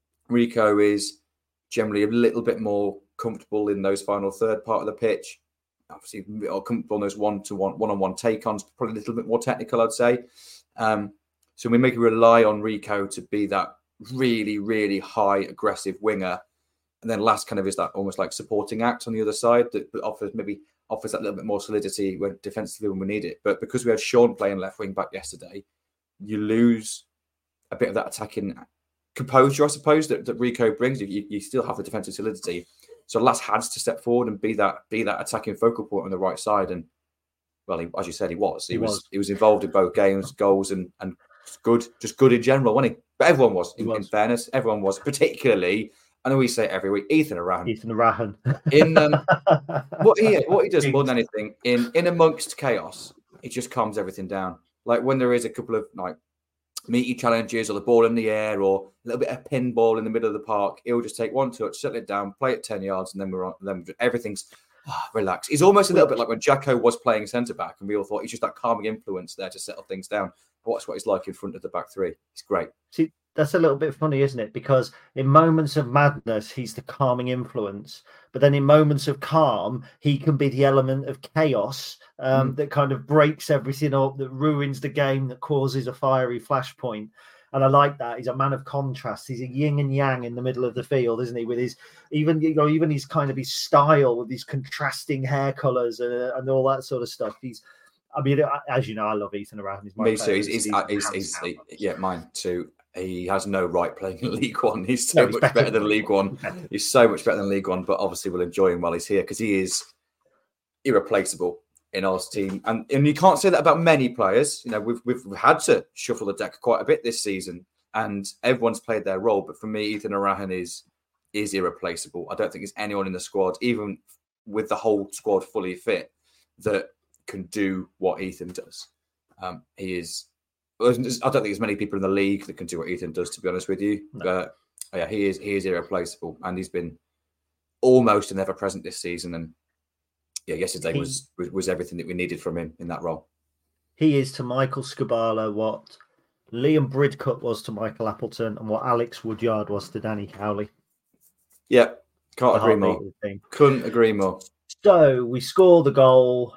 Speaker 5: Rico is generally a little bit more comfortable in those final third part of the pitch. Obviously, comfortable in those one-to-one, one-on-one take-ons, probably a little bit more technical, I'd say. Um, so we make it rely on Rico to be that really, really high aggressive winger, and then Lass kind of is that almost like supporting act on the other side that offers maybe offers that little bit more solidity when defensively when we need it. But because we had Sean playing left wing back yesterday, you lose a bit of that attacking composure, I suppose, that, that Rico brings. You, you still have the defensive solidity. So Lass has to step forward and be that be that attacking focal point on the right side. And well, he, as you said, he was. He, he was. was. He was involved in both games, goals, and and good, just good in general, wasn't he? But everyone was. In, was. in fairness, everyone was. Particularly, I know we say it every week, Ethan Errahan.
Speaker 4: Ethan Errahan.
Speaker 5: In um, what he what he does more than anything in in amongst chaos, he just calms everything down. Like when there is a couple of like meaty challenges or the ball in the air or a little bit of pinball in the middle of the park, he'll just take one touch, settle it down, play it ten yards, and then we're on. Then everything's oh, relaxed. He's almost a little bit like when Jacko was playing centre back, and we all thought he's just that calming influence there to settle things down. But watch what he's like in front of the back three. He's great.
Speaker 4: See, that's a little bit funny, isn't it? Because in moments of madness, he's the calming influence. But then in moments of calm, he can be the element of chaos um, mm. that kind of breaks everything up, that ruins the game, that causes a fiery flashpoint. And I like that. He's a man of contrast. He's a yin and yang in the middle of the field, isn't he? With his even you know even his kind of his style with these contrasting hair colours and, and all that sort of stuff. He's, I mean, as you know, I love Ethan Errahan. He's my
Speaker 5: Me too. He's, he's, he's, he's, he's yeah, mine too. He has no right playing in League One. He's so no, he's much better, better than League One. He's so much better than League One, but obviously we'll enjoy him while he's here because he is irreplaceable in our team. And, and you can't say that about many players. You know, we've we've had to shuffle the deck quite a bit this season, and everyone's played their role. But for me, Ethan Errahan is is irreplaceable. I don't think there's anyone in the squad, even with the whole squad fully fit, that can do what Ethan does. Um, he is. I don't think there's many people in the league that can do what Ethan does, to be honest with you. No. But yeah, he is he is irreplaceable, and he's been almost an ever-present this season. And yeah, yesterday he, was, was was everything that we needed from him in that role. He
Speaker 4: is to Michael Skubala what Liam Bridcut was to Michael Appleton, and what Alex Woodyard was to Danny Cowley.
Speaker 5: Yeah, can't the agree more. Couldn't agree more.
Speaker 4: So we score the goal,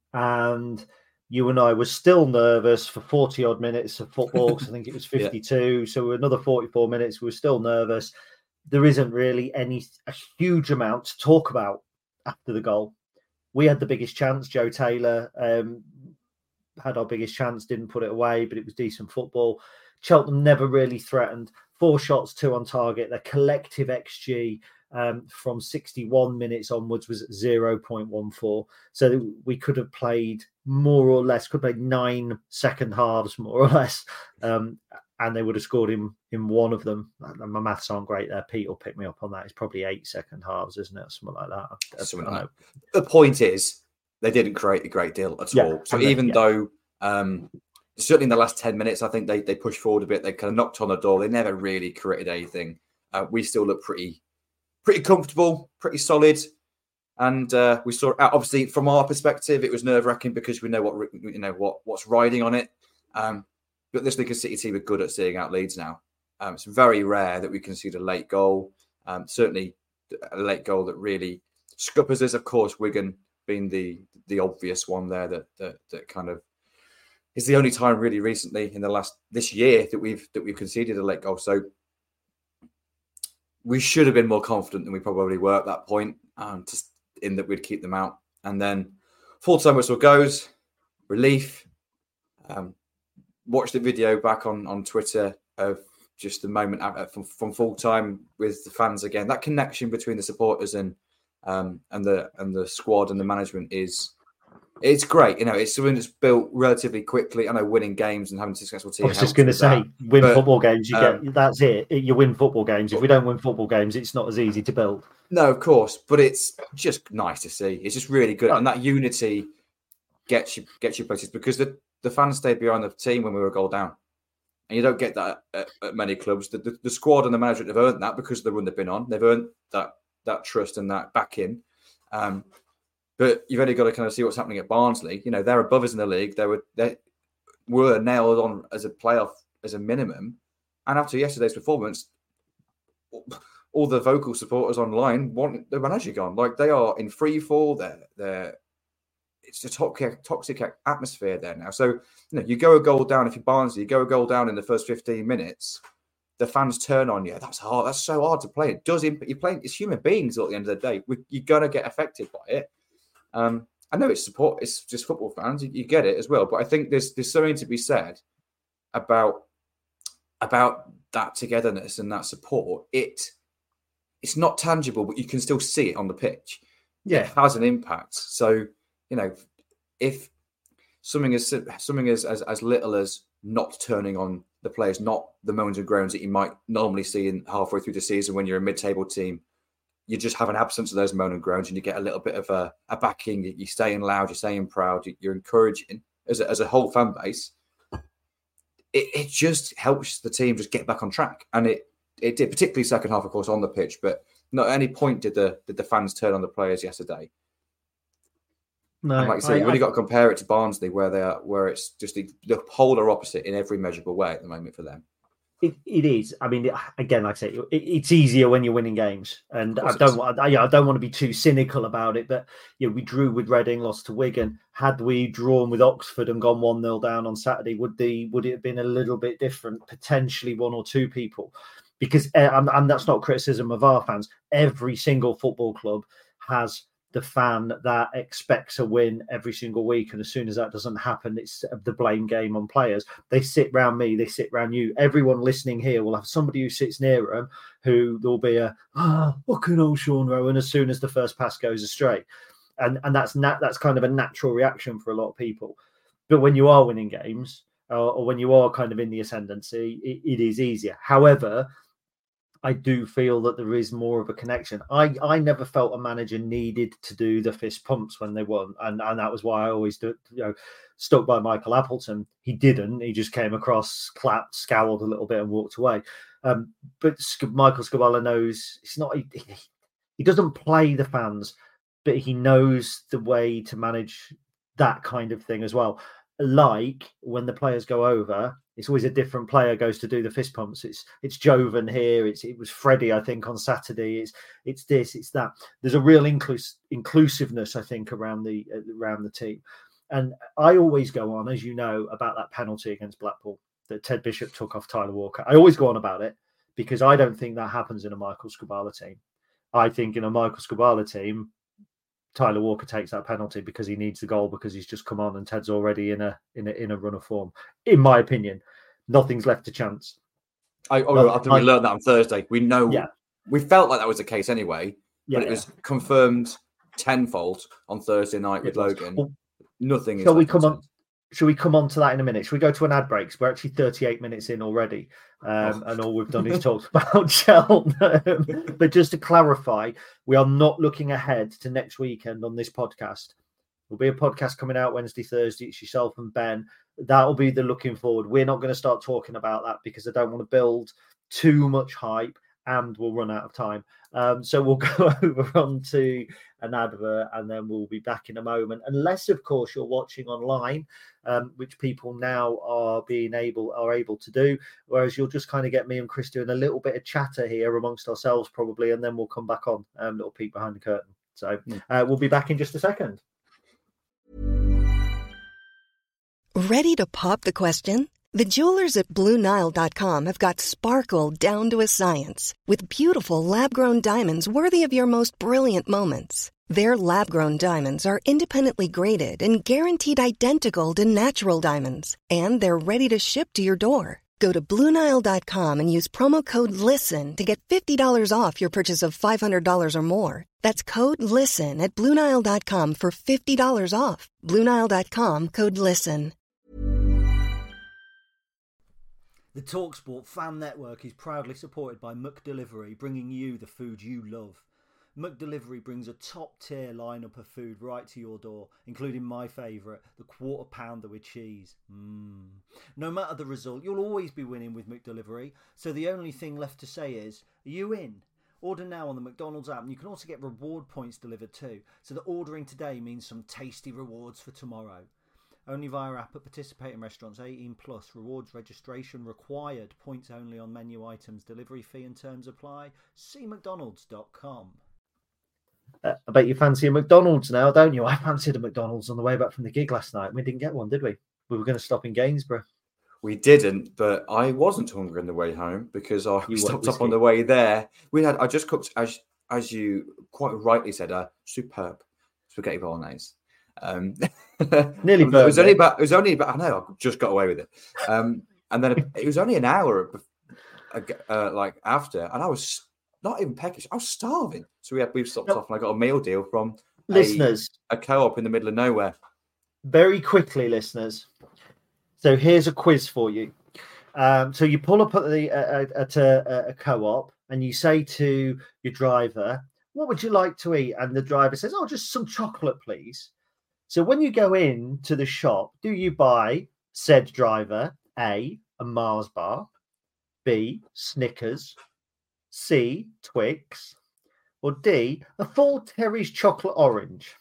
Speaker 4: and you and I were still nervous for forty odd minutes of football because I think it was fifty-two. yeah. So another forty-four minutes, we were still nervous. There isn't really any a huge amount to talk about after the goal. We had the biggest chance, Joe Taylor. Um, had our biggest chance, didn't put it away, but it was decent football. Cheltenham never really threatened. Four shots, two on target. Their collective X G um, from sixty-one minutes onwards was zero point one four. So we could have played more or less, could have played nine second halves, more or less, um, and they would have scored in, in one of them. My maths aren't great there. Pete will pick me up on that. It's probably eight second halves, isn't it? Something like that.
Speaker 5: Something like that. The point is, they didn't create a great deal at yeah, all. So even yeah. though, um, certainly in the last ten minutes, I think they, they pushed forward a bit. They kind of knocked on the door. They never really created anything. Uh, we still look pretty pretty comfortable, pretty solid. And uh, we saw, obviously, from our perspective, it was nerve-wracking because we know what you know what what's riding on it. Um, but this Lincoln City team are good at seeing out leads now. Um, it's very rare that we concede a late goal. Um, certainly a late goal that really scuppers us. Of course, Wigan being the the obvious one there that that that kind of is the only time really recently in the last this year that we've that we've conceded a late goal. So we should have been more confident than we probably were at that point, um, to, in that we'd keep them out. And then full time whistle goes, relief. Um, watched the video back on on Twitter of just the moment from, from full time with the fans again. That connection between the supporters and um, and the and the squad and the management is it's great. You know, it's something that's built relatively quickly. I know winning games and having a successful team.
Speaker 4: I was just going to say, that. win but, football games. You um, get that's it. You win football games. If we don't win football games, it's not as easy to build.
Speaker 5: No, of course, but it's just nice to see. It's just really good, and that unity gets you gets you places because the the fans stayed behind the team when we were a goal down. And you don't get that at, at many clubs. The, the, the squad and the management have earned that because of the run they've been on. They've earned that that trust and that backing. Um, but you've only got to kind of see what's happening at Barnsley. You know, they're above us in the league. They were they were nailed on as a playoff as a minimum. And after yesterday's performance, all the vocal supporters online want the manager gone. Like they are in free fall. They're they're it's a toxic, toxic atmosphere there now. So, you know, you go a goal down, if you're Barnsley, you go a goal down in the first fifteen minutes, the fans turn on you. That's hard. That's so hard to play. It does, you're playing, it's human beings at the end of the day. We, you're going to get affected by it. Um, I know it's support, it's just football fans. You, you get it as well. But I think there's there's something to be said about, about that togetherness and that support. It It's not tangible, but you can still see it on the pitch. Yeah. It has an impact. So, you know, if something as something as, as as little as not turning on the players, not the moans and groans that you might normally see in halfway through the season when you're a mid-table team, you just have an absence of those moan and groans, and you get a little bit of a, a backing. You're staying loud, you're staying proud, you're encouraging as a, as a whole fan base. It it just helps the team just get back on track, and it it did, particularly second half, of course, on the pitch. But not at any point did the did the fans turn on the players yesterday. No, and like I say, you've really got to compare it to Barnsley, where they are, where it's just the, the polar opposite in every measurable way at the moment for them.
Speaker 4: It, it is. I mean, again, like I say, it, it's easier when you're winning games, and I don't, I, yeah, I don't want to be too cynical about it. But you know, we drew with Reading, lost to Wigan. Had we drawn with Oxford and gone one nil down on Saturday, would the would it have been a little bit different? Potentially one or two people, because and, and that's not criticism of our fans. Every single football club has the fan that expects a win every single week. And as soon as that doesn't happen, it's the blame game on players. They sit round me, they sit round you. Everyone listening here will have somebody who sits near them who there'll be a, ah, oh, fucking old Sean Rowan as soon as the first pass goes astray. And and that's nat- that's kind of a natural reaction for a lot of people. But when you are winning games, uh, or when you are kind of in the ascendancy, it, it is easier. However, I do feel that there is more of a connection. I, I never felt a manager needed to do the fist pumps when they won. And, and that was why I always do, you know, stuck by Michael Appleton. He didn't. He just came across, clapped, scowled a little bit and walked away. Um, but Michael Skubala knows it's not, he, he doesn't play the fans, but he knows the way to manage that kind of thing as well. Like when the players go over, it's always a different player goes to do the fist pumps. It's it's Jovan here. It's it was Freddie, I think, on Saturday. It's it's this, it's that. There's a real inclus- inclusiveness, I think, around the around the team. And I always go on, as you know, about that penalty against Blackpool that Ted Bishop took off Tyler Walker. I always go on about it because I don't think that happens in a Michael Skubala team. I think in a Michael Skubala team, Tyler Walker takes that penalty because he needs the goal because he's just come on and Ted's already in a in a in a run of form. In my opinion, nothing's left to chance.
Speaker 5: I, oh, well, I think I, we learned that on Thursday. We know, yeah. we felt like that was the case anyway, yeah, but it was yeah. confirmed tenfold on Thursday night with Logan. Well, Nothing.
Speaker 4: Shall we come on? Shall we come on to that in a minute? Shall we go to an ad break? We're actually thirty-eight minutes in already, um, oh. and all we've done is talk about Cheltenham. But just to clarify, we are not looking ahead to next weekend on this podcast. There'll be a podcast coming out Wednesday, Thursday. It's yourself and Ben. That'll be the looking forward. We're not going to start talking about that because I don't want to build too much hype and we'll run out of time. Um, so we'll go over onto an advert and then we'll be back in a moment. Unless, of course, you're watching online, um, which people now are being able are able to do. Whereas you'll just kind of get me and Chris doing a little bit of chatter here amongst ourselves probably, and then we'll come back on a um, little peek behind the curtain. So uh, we'll be back in just a second.
Speaker 6: Ready to pop the question? The jewelers at Blue Nile dot com have got sparkle down to a science with beautiful lab-grown diamonds worthy of your most brilliant moments. Their lab-grown diamonds are independently graded and guaranteed identical to natural diamonds, and they're ready to ship to your door. Go to Blue Nile dot com and use promo code LISTEN to get fifty dollars off your purchase of five hundred dollars or more. That's code LISTEN at Blue Nile dot com for fifty dollars off. Blue Nile dot com, code LISTEN.
Speaker 4: The TalkSport Fan Network is proudly supported by McDelivery, bringing you the food you love. McDelivery brings a top-tier lineup of food right to your door, including my favourite, the quarter pounder with cheese. Mmm. No matter the result, you'll always be winning with McDelivery, so the only thing left to say is, are you in? Order now on the McDonald's app, and you can also get reward points delivered too, so that ordering today means some tasty rewards for tomorrow. Only via app at participating restaurants. eighteen plus. Rewards registration required. Points only on menu items. Delivery fee and terms apply. See mcdonalds dot com. Uh, I bet you fancy a McDonald's now, don't you? I fancied a McDonald's on the way back from the gig last night. We didn't get one, did we? We were going to stop in Gainsborough.
Speaker 5: We didn't, but I wasn't hungry on the way home because I you stopped up on the way there. We had I just cooked, as as you quite rightly said, a superb spaghetti bolognese. Um,
Speaker 4: Nearly
Speaker 5: it was only about. It was only about. I know. I just got away with it. Um, and then it, it was only an hour, uh, like after, and I was not even peckish. I was starving. So we had we stopped no. off, and I got a meal deal from
Speaker 4: listeners,
Speaker 5: a, a co-op in the middle of nowhere.
Speaker 4: Very quickly, listeners. So here's a quiz for you. Um, so you pull up at the uh, at a, a co-op, and you say to your driver, "What would you like to eat?" And the driver says, "Oh, just some chocolate, please." So when you go in to the shop, do you buy said driver A, a Mars bar, B, Snickers, C, Twix, or D, a full Terry's chocolate orange?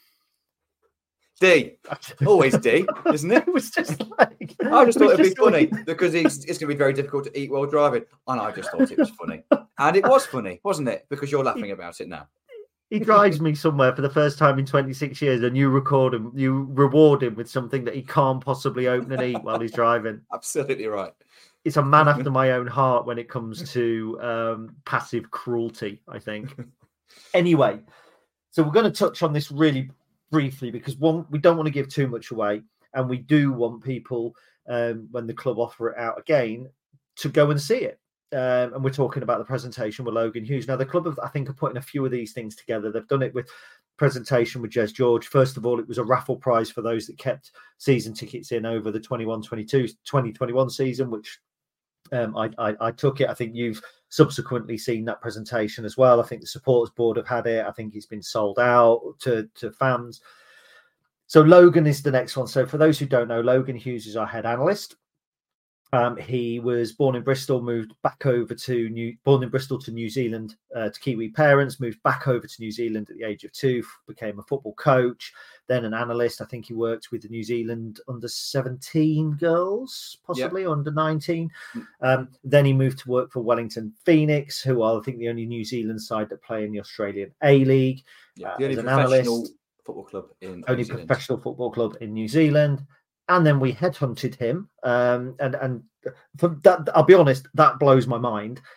Speaker 5: D. Always D, isn't it?
Speaker 4: It was just like...
Speaker 5: I just thought it'd be funny like... because it's, it's going to be very difficult to eat while driving. And I just thought it was funny. And it was funny, wasn't it? Because you're laughing about it now.
Speaker 4: He drives me somewhere for the first time in twenty-six years, and you record him, you reward him with something that he can't possibly open and eat while he's driving.
Speaker 5: Absolutely right.
Speaker 4: It's a man after my own heart when it comes to um, passive cruelty, I think. Anyway, so we're going to touch on this really briefly because one, we don't want to give too much away, and we do want people, um, when the club offer it out again, to go and see it. Um, and we're talking about the presentation with Logan Hughes. Now, the club, have, I think, are putting a few of these things together. They've done it with presentation with Jez George. First of all, it was a raffle prize for those that kept season tickets in over the twenty-one twenty-two, twenty twenty-one season, which um, I, I, I took it. I think you've subsequently seen that presentation as well. I think the supporters board have had it. I think it's been sold out to, to fans. So Logan is the next one. So for those who don't know, Logan Hughes is our head analyst. Um, he was born in Bristol, moved back over to New, born in Bristol to New Zealand uh, to Kiwi parents, moved back over to New Zealand at the age of two, became a football coach, then an analyst. I think he worked with the New Zealand under seventeen girls, possibly, yep. under nineteen. Um, then he moved to work for Wellington Phoenix, who are, I think, the only New Zealand side that play in the Australian A-League.
Speaker 5: Yeah, the only uh, professional analyst, football club in
Speaker 4: only
Speaker 5: New Zealand.
Speaker 4: professional football club in New Zealand. And then we headhunted him, um, and and for that, I'll be honest, that blows my mind.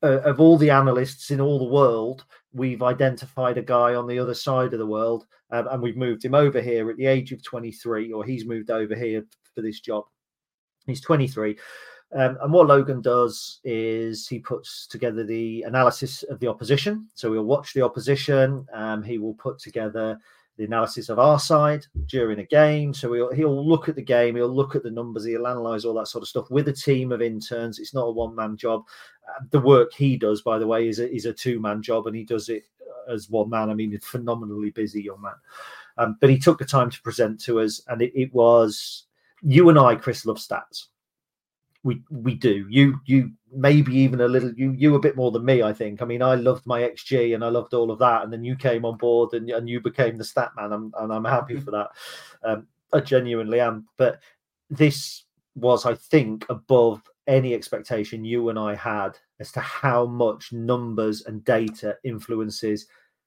Speaker 4: uh, of all the analysts in all the world, we've identified a guy on the other side of the world, um, and we've moved him over here at the age of twenty-three, or he's moved over here for this job. He's twenty-three. Um, and what Logan does is he puts together the analysis of the opposition. So he'll watch the opposition. Um, he will put together the analysis of our side during a game. So he'll, he'll look at the game. He'll look at the numbers. He'll analyse all that sort of stuff with a team of interns. It's not a one-man job. Uh, the work he does, by the way, is a, is a two-man job, and he does it as one man. I mean, a phenomenally busy young man. Um, but he took the time to present to us, and it, it was... You and I, Chris, love stats. We we do. You you maybe even a little. You you a bit more than me, I think. I mean, I loved my X G and I loved all of that, and then you came on board and, and you became the stat man. I'm, and I'm happy for that. Um, I genuinely am. But this was, I think, above any expectation you and I had as to how much numbers and data influences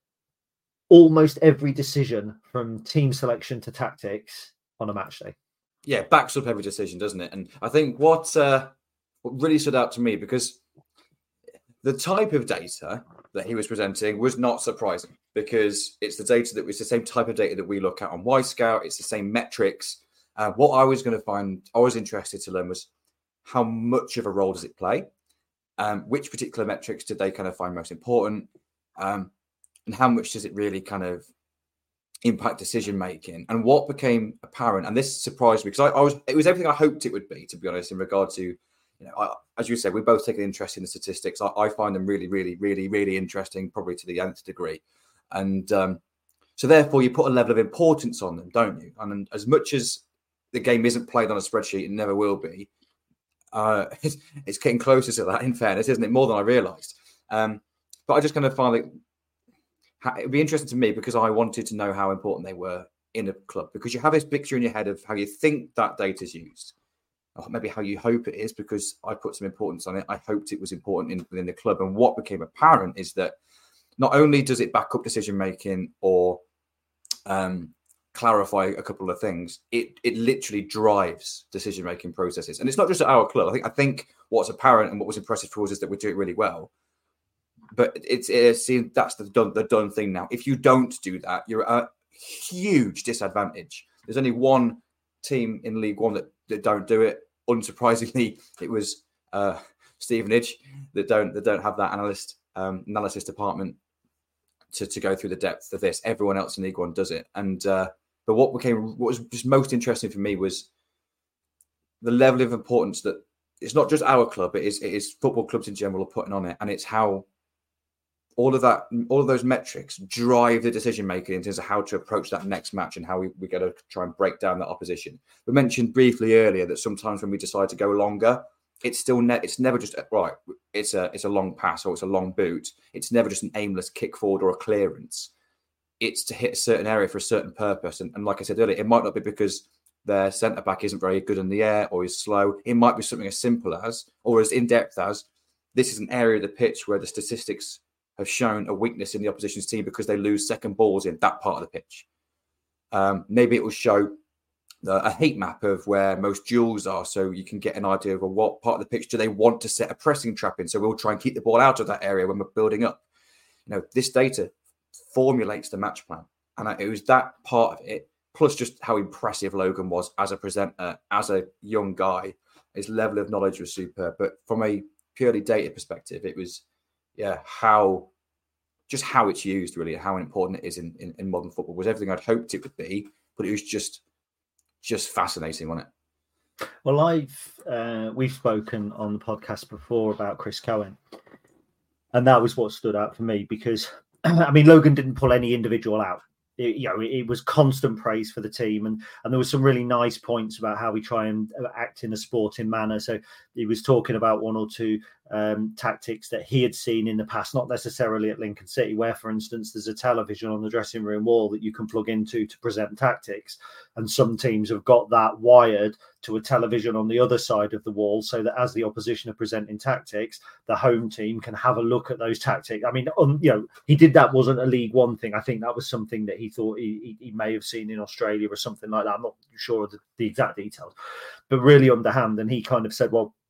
Speaker 4: almost every decision from team selection to tactics on a match day.
Speaker 5: Yeah, backs up every decision, doesn't it? And I think what uh, what really stood out to me, because the type of data that he was presenting was not surprising, because it's the data that was the same type of data that we look at on Y-Scout. It's the same metrics. Uh, what I was going to find, I was interested to learn was how much of a role does it play? Um, which particular metrics did they kind of find most important? Um, and how much does it really kind of impact decision making? And what became apparent, and this surprised me, because I, I was it was everything I hoped it would be, to be honest, in regard to, you know, I, as you said, we both take an interest in the statistics. I, I find them really, really, really, really interesting, probably to the nth degree. And um, so therefore you put a level of importance on them, don't you? And as much as the game isn't played on a spreadsheet, and never will be, uh, it's, it's getting closer to that, in fairness, isn't it? More than I realised. Um, but I just kind of find it it'd be interesting to me, because I wanted to know how important they were in a club, because you have this picture in your head of how you think that data is used, or maybe how you hope it is, because I put some importance on it. I hoped it was important in, within the club. And what became apparent is that not only does it back up decision making or um, clarify a couple of things, it it literally drives decision making processes. And it's not just at our club. I think I think what's apparent and what was impressive for us is that we do it really well. But it's, it's that's the done, the done thing now. If you don't do that, you're at a huge disadvantage. There's only one team in League One that, that don't do it. Unsurprisingly, it was uh, Stevenage that don't that don't have that analyst um, analysis department to, to go through the depth of this. Everyone else in League One does it. And uh, but what became what was just most interesting for me was the level of importance that it's not just our club; it is it is football clubs in general are putting on it, and it's how all of that, all of those metrics drive the decision making in terms of how to approach that next match and how we, we got to try and break down that opposition. We mentioned briefly earlier that sometimes when we decide to go longer, it's still ne- it's never just right. It's a it's a long pass or it's a long boot. It's never just an aimless kick forward or a clearance. It's to hit a certain area for a certain purpose. And, and like I said earlier, it might not be because their centre back isn't very good in the air or is slow. It might be something as simple as, or as in depth as, this is an area of the pitch where the statistics have shown a weakness in the opposition's team because they lose second balls in that part of the pitch. Um, maybe it will show the, a heat map of where most duels are, so you can get an idea of well, what part of the pitch do they want to set a pressing trap in. So we'll try and keep the ball out of that area when we're building up. You know, this data formulates the match plan, and it was that part of it, plus just how impressive Logan was as a presenter, as a young guy. His level of knowledge was superb. But from a purely data perspective, it was. Yeah, how just how it's used, really, and how important it is in, in, in modern football was everything I'd hoped it would be, but it was just just fascinating, wasn't it?
Speaker 4: Well, I've uh, we've spoken on the podcast before about Chris Cohen, and that was what stood out for me because I mean Logan didn't pull any individual out. It, you know, it, it was constant praise for the team, and and there was some really nice points about how we try and act in a sporting manner. So he was talking about one or two um, tactics that he had seen in the past, not necessarily at Lincoln City, where, for instance, there's a television on the dressing room wall that you can plug into to present tactics, and some teams have got that wired to a television on the other side of the wall, so that as the opposition are presenting tactics, the home team can have a look at those tactics. I mean, um, you know, he did that wasn't a League One thing. I think that was something that he thought he, he, he may have seen in Australia or something like that. I'm not sure of the, the exact details, but really underhand. And he kind of said, well,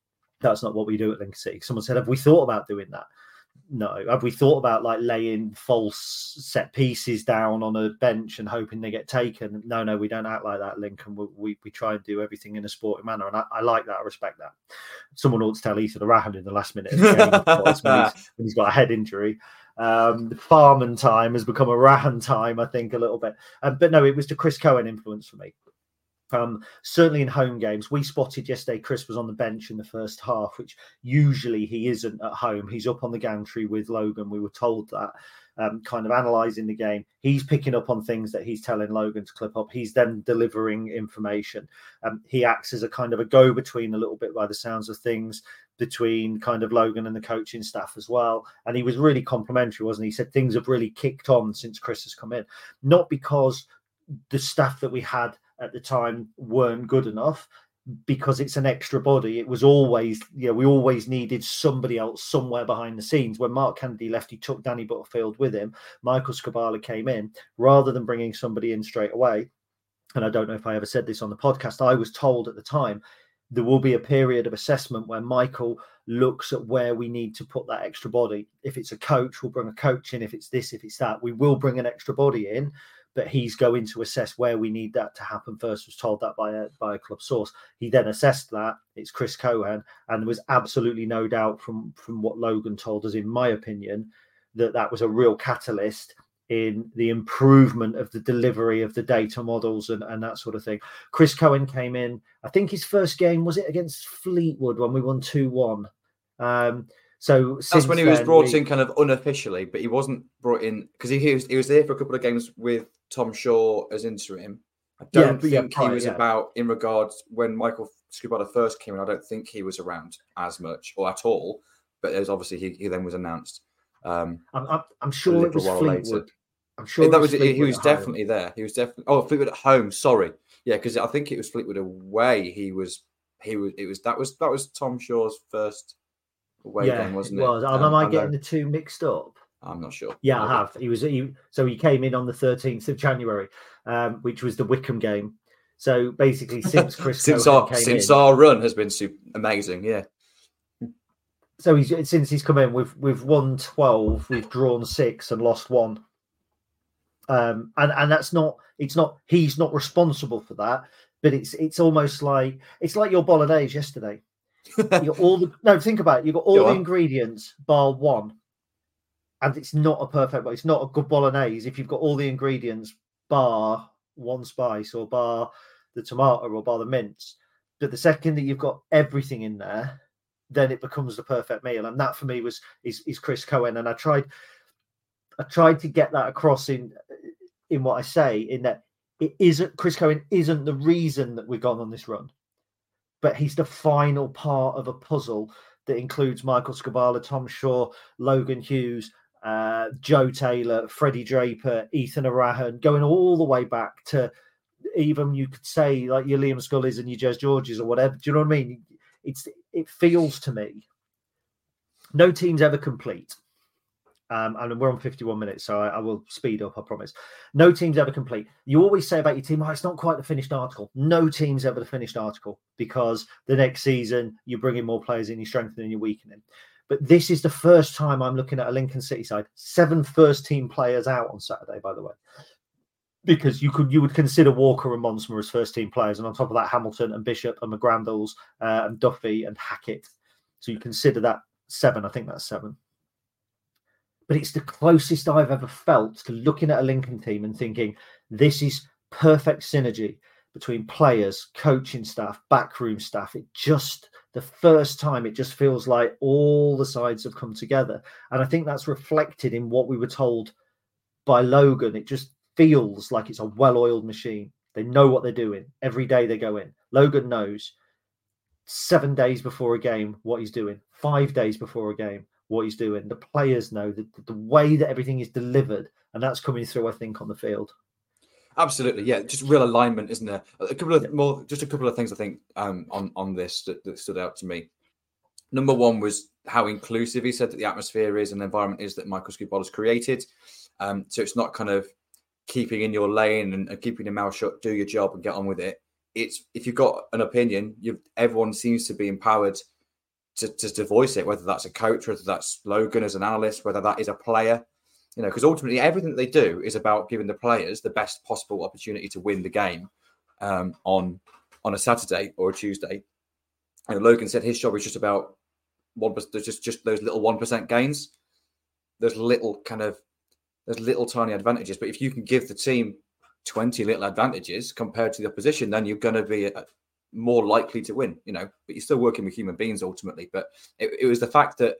Speaker 4: That's not what we do at Lincoln City. Someone said, have we thought about doing that? No. Have we thought about like laying false set pieces down on a bench and hoping they get taken? No, no, we don't act like that, Lincoln. We we, we try and do everything in a sporting manner. And I, I like that. I respect that. Someone ought to tell Ethan Arahan in the last minute of the game when, he's, when he's got a head injury. Um, the Farman time has become a Rahan time, I think, a little bit. Um, but no, it was the Chris Cohen influence for me. Um, certainly in home games, we spotted yesterday Chris was on the bench in the first half, which usually he isn't at home. He's up on the gantry with Logan. We were told that, um, kind of analysing the game. He's picking up on things that he's telling Logan to clip up. He's then delivering information. Um, he acts as a kind of a go-between a little bit by the sounds of things between kind of Logan and the coaching staff as well. And he was really complimentary, wasn't he? He said things have really kicked on since Chris has come in. Not because the staff that we had at the time weren't good enough, because it's an extra body. It was always, you know, we always needed somebody else somewhere behind the scenes. When Mark Kennedy left, he took Danny Butterfield with him. Michael Skubala came in rather than bringing somebody in straight away. And I don't know if I ever said this on the podcast. I was told at the time there will be a period of assessment where Michael looks at where we need to put that extra body. If it's a coach, we'll bring a coach in. If it's this, if it's that, we will bring an extra body in. But he's going to assess where we need that to happen first. Was told that by a, by a club source. He then assessed that. It's Chris Cohen. And there was absolutely no doubt from, from what Logan told us, in my opinion, that that was a real catalyst in the improvement of the delivery of the data models and, and that sort of thing. Chris Cohen came in, I think his first game, was it against Fleetwood when we won two one? Um, so
Speaker 5: that's when he was brought
Speaker 4: we,
Speaker 5: in kind of unofficially, but he wasn't brought in because he, he, was, he was there for a couple of games with Tom Shaw as interim. I don't
Speaker 4: yeah,
Speaker 5: think
Speaker 4: yeah, probably,
Speaker 5: he was
Speaker 4: yeah.
Speaker 5: about, in regards when Michael Skubala first came in, I don't think he was around as much or at all, but there's obviously he, he then was announced. Um,
Speaker 4: I'm, I'm, I'm sure it was Fleetwood. Later. I'm sure
Speaker 5: that
Speaker 4: was,
Speaker 5: was he was definitely home. there. He was definitely oh Fleetwood at home. Sorry, yeah, because I think it was Fleetwood away. He was he was it was that was that was Tom Shaw's first away
Speaker 4: yeah,
Speaker 5: game, wasn't
Speaker 4: it?
Speaker 5: it?
Speaker 4: Was. Um, am I getting the two mixed up?
Speaker 5: I'm not sure.
Speaker 4: Yeah, I have. He was he, so he came in on the thirteenth of January, um, which was the Wickham game. So basically, since Chris
Speaker 5: since
Speaker 4: Cohen
Speaker 5: our
Speaker 4: came
Speaker 5: since
Speaker 4: in,
Speaker 5: our run has been super amazing, yeah.
Speaker 4: So he's since he's come in, we've we've won twelve, we've drawn six, and lost one. Um, and and that's not it's not he's not responsible for that, but it's it's almost like it's like your bolognese yesterday. You got all the no, think about it. You got all
Speaker 5: Go
Speaker 4: the
Speaker 5: on.
Speaker 4: ingredients bar one, and it's not a perfect. It's not a good bolognese if you've got all the ingredients bar one spice or bar the tomato or bar the mince. But the second that you've got everything in there, then it becomes the perfect meal. And that for me was is is Chris Cohen. And I tried. I tried to get that across in in what I say, in that it isn't Chris Cohen isn't the reason that we've gone on this run, but he's the final part of a puzzle that includes Michael Skubala, Tom Shaw, Logan Hughes, uh, Joe Taylor, Freddie Draper, Ethan Arahan, going all the way back to even you could say like your Liam Scullys and your Jez Georges or whatever. Do you know what I mean? It's it feels to me no team's ever complete. Um, and we're on fifty-one minutes, so I, I will speed up, I promise. No team's ever complete. You always say about your team, oh, it's not quite the finished article. No team's ever the finished article because the next season you're bringing more players in, you're strengthening, you're weakening. But this is the first time I'm looking at a Lincoln City side. Seven first-team players out on Saturday, by the way. Because you could you would consider Walker and Monsma as first-team players. And on top of that, Hamilton and Bishop and McGrandles uh, and Duffy and Hackett. So you consider that seven. I think that's seven. But it's the closest I've ever felt to looking at a Lincoln team and thinking, this is perfect synergy between players, coaching staff, backroom staff. It just, the first time, it just feels like all the sides have come together. And I think that's reflected in what we were told by Logan. It just feels like it's a well-oiled machine. They know what they're doing. Every day they go in. Logan knows seven days before a game what he's doing, five days before a game what he's doing. The players know the, the way that everything is delivered, and that's coming through, I think, on the field.
Speaker 5: Absolutely, yeah. Just real alignment, isn't there? A couple of more, just a couple of things I think um, on on this that, that stood out to me. Number one was how inclusive he said that the atmosphere is and the environment is that Michael Skubala's created. Um, so it's not kind of keeping in your lane and, and keeping your mouth shut, do your job and get on with it. It's if you've got an opinion, you everyone seems to be empowered to, to, to voice it, whether that's a coach, whether that's Logan as an analyst, whether that is a player, you know, because ultimately everything that they do is about giving the players the best possible opportunity to win the game um, on on a Saturday or a Tuesday. And Logan said his job is just about one percent, there's just, just those little one percent gains. There's little kind of, there's little tiny advantages. But if you can give the team twenty little advantages compared to the opposition, then you're going to be a, more likely to win, you know, but you're still working with human beings ultimately. But it, it was the fact that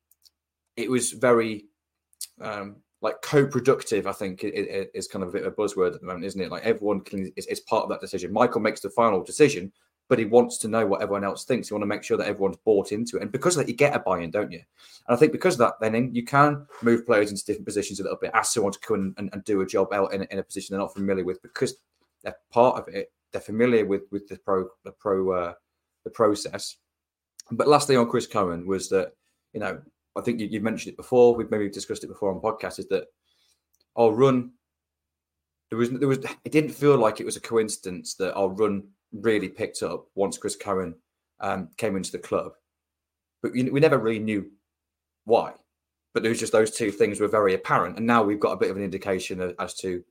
Speaker 5: it was very um, like co-productive, I think it, it is kind of a bit of a buzzword at the moment, isn't it? Like everyone can, is, is part of that decision. Michael makes the final decision, but he wants to know what everyone else thinks. You want to make sure that everyone's bought into it. And because of that, you get a buy-in, don't you? And I think because of that, then you can move players into different positions a little bit, ask someone to come and, and do a job out in, in a position they're not familiar with, because they're part of it. They're familiar with, with the pro the pro uh, the process. But last thing on Chris Cohen was that, you know, I think you, you've mentioned it before. We've maybe discussed it before on podcasts. Is that our run? There was there was. It didn't feel like it was a coincidence that our run really picked up once Chris Cohen um, came into the club. But we, we never really knew why. But there was just those two things were very apparent, and now we've got a bit of an indication as, as to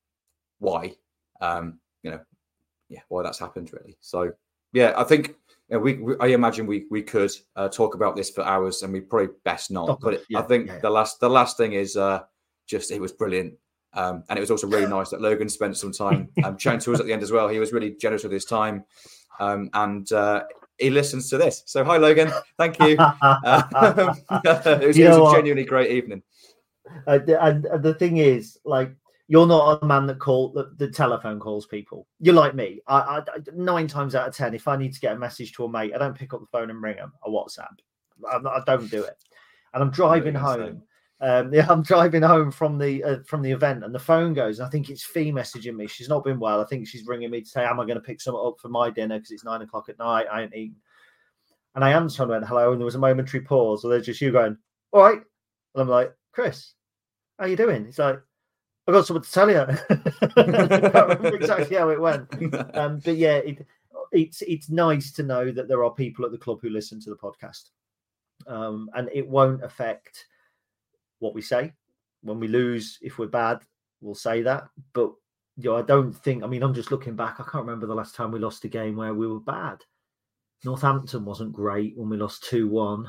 Speaker 5: why. Um, you know. Yeah, why that's happened really. So, yeah, I think you know, we, we. I imagine we we could uh, talk about this for hours, and we probably best not. Oh, but it, yeah, I think yeah, yeah. the last the last thing is uh, just it was brilliant, um, and it was also really nice that Logan spent some time um, chatting to us at the end as well. He was really generous with his time, um, and uh, he listens to this. So, hi Logan, thank you. uh, it was, it was a what? genuinely great evening.
Speaker 4: Uh, and the thing is, like. You're not a man that call the, the telephone calls people. You're like me. I, I nine times out of ten, if I need to get a message to a mate, I don't pick up the phone and ring them. A WhatsApp. I, I don't do it. And I'm driving home. Um, yeah, I'm driving home from the uh, from the event, and the phone goes. And I think it's Fee messaging me. She's not been well. I think she's ringing me to say, "Am I going to pick something up for my dinner because it's nine o'clock at night? I ain't eaten." And I answered and went, "Hello," and there was a momentary pause. So there's just you going, "All right," and I'm like, "Chris, how you doing?" He's like, I got something to tell you. I can't remember exactly how it went. Um, but yeah, it, it's it's nice to know that there are people at the club who listen to the podcast. Um, and it won't affect what we say. When we lose, if we're bad, we'll say that. But you know, I don't think, I mean, I'm just looking back. I can't remember the last time we lost a game where we were bad. Northampton wasn't great when we lost two one.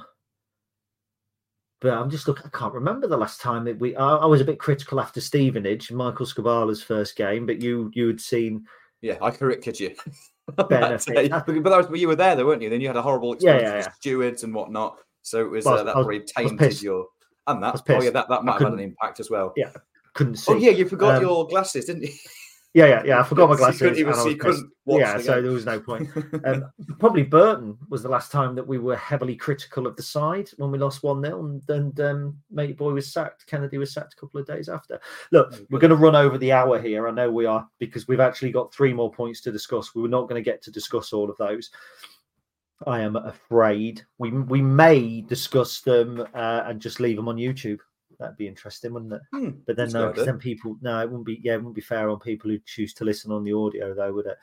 Speaker 4: But I'm just looking, I can't remember the last time that we, I, I was a bit critical after Stevenage, Michael Scabala's first game, but you you had seen.
Speaker 5: Yeah, I corrected you.
Speaker 4: Benefit.
Speaker 5: but that was, but you were there though, weren't you? Then you had a horrible experience
Speaker 4: yeah, yeah,
Speaker 5: with
Speaker 4: yeah.
Speaker 5: stewards and whatnot. So it was,
Speaker 4: well,
Speaker 5: uh, that
Speaker 4: was,
Speaker 5: probably tainted your, and that, oh yeah, that, that might have had an impact as well.
Speaker 4: Yeah, couldn't see.
Speaker 5: Oh yeah, you forgot
Speaker 4: um,
Speaker 5: your glasses, didn't you?
Speaker 4: Yeah, yeah, yeah. I forgot my glasses.
Speaker 5: So you couldn't, even, couldn't watch
Speaker 4: yeah, so there was no point. Um, probably Burton was the last time that we were heavily critical of the side when we lost one nil, and, and um, Matey Boy was sacked. Kennedy was sacked a couple of days after. Look, we're going to run over the hour here. I know we are, because we've actually got three more points to discuss. We were not going to get to discuss all of those. I am afraid we we may discuss them uh, and just leave them on YouTube. That'd be interesting, wouldn't it? Hmm, but then, no, because then people, no, it wouldn't be. Yeah, it wouldn't be fair on people who choose to listen on the audio, though, would it?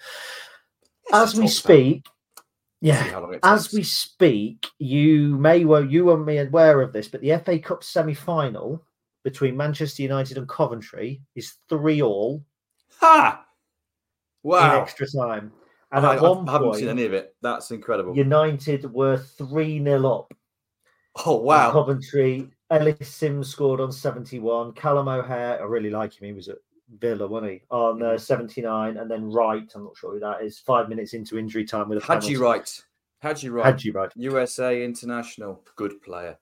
Speaker 4: As we speak, yeah, as we speak, you may well, you won't be aware of this, but the F A Cup semi-final between Manchester United and Coventry is three all.
Speaker 5: Ha! Wow!
Speaker 4: In extra time, and
Speaker 5: I,
Speaker 4: at one
Speaker 5: I haven't
Speaker 4: point,
Speaker 5: seen any of it. That's incredible.
Speaker 4: United were three nil up.
Speaker 5: Oh wow!
Speaker 4: Coventry. Ellis Sims scored on seventy-one. Callum O'Hare, I really like him. He was at Villa, wasn't he? On uh, seventy-nine. And then Wright, I'm not sure who that is, five minutes into injury time with a penalty.
Speaker 5: Hadji Wright. Hadji Wright.
Speaker 4: Hadji Wright.
Speaker 5: U S A International. Good player.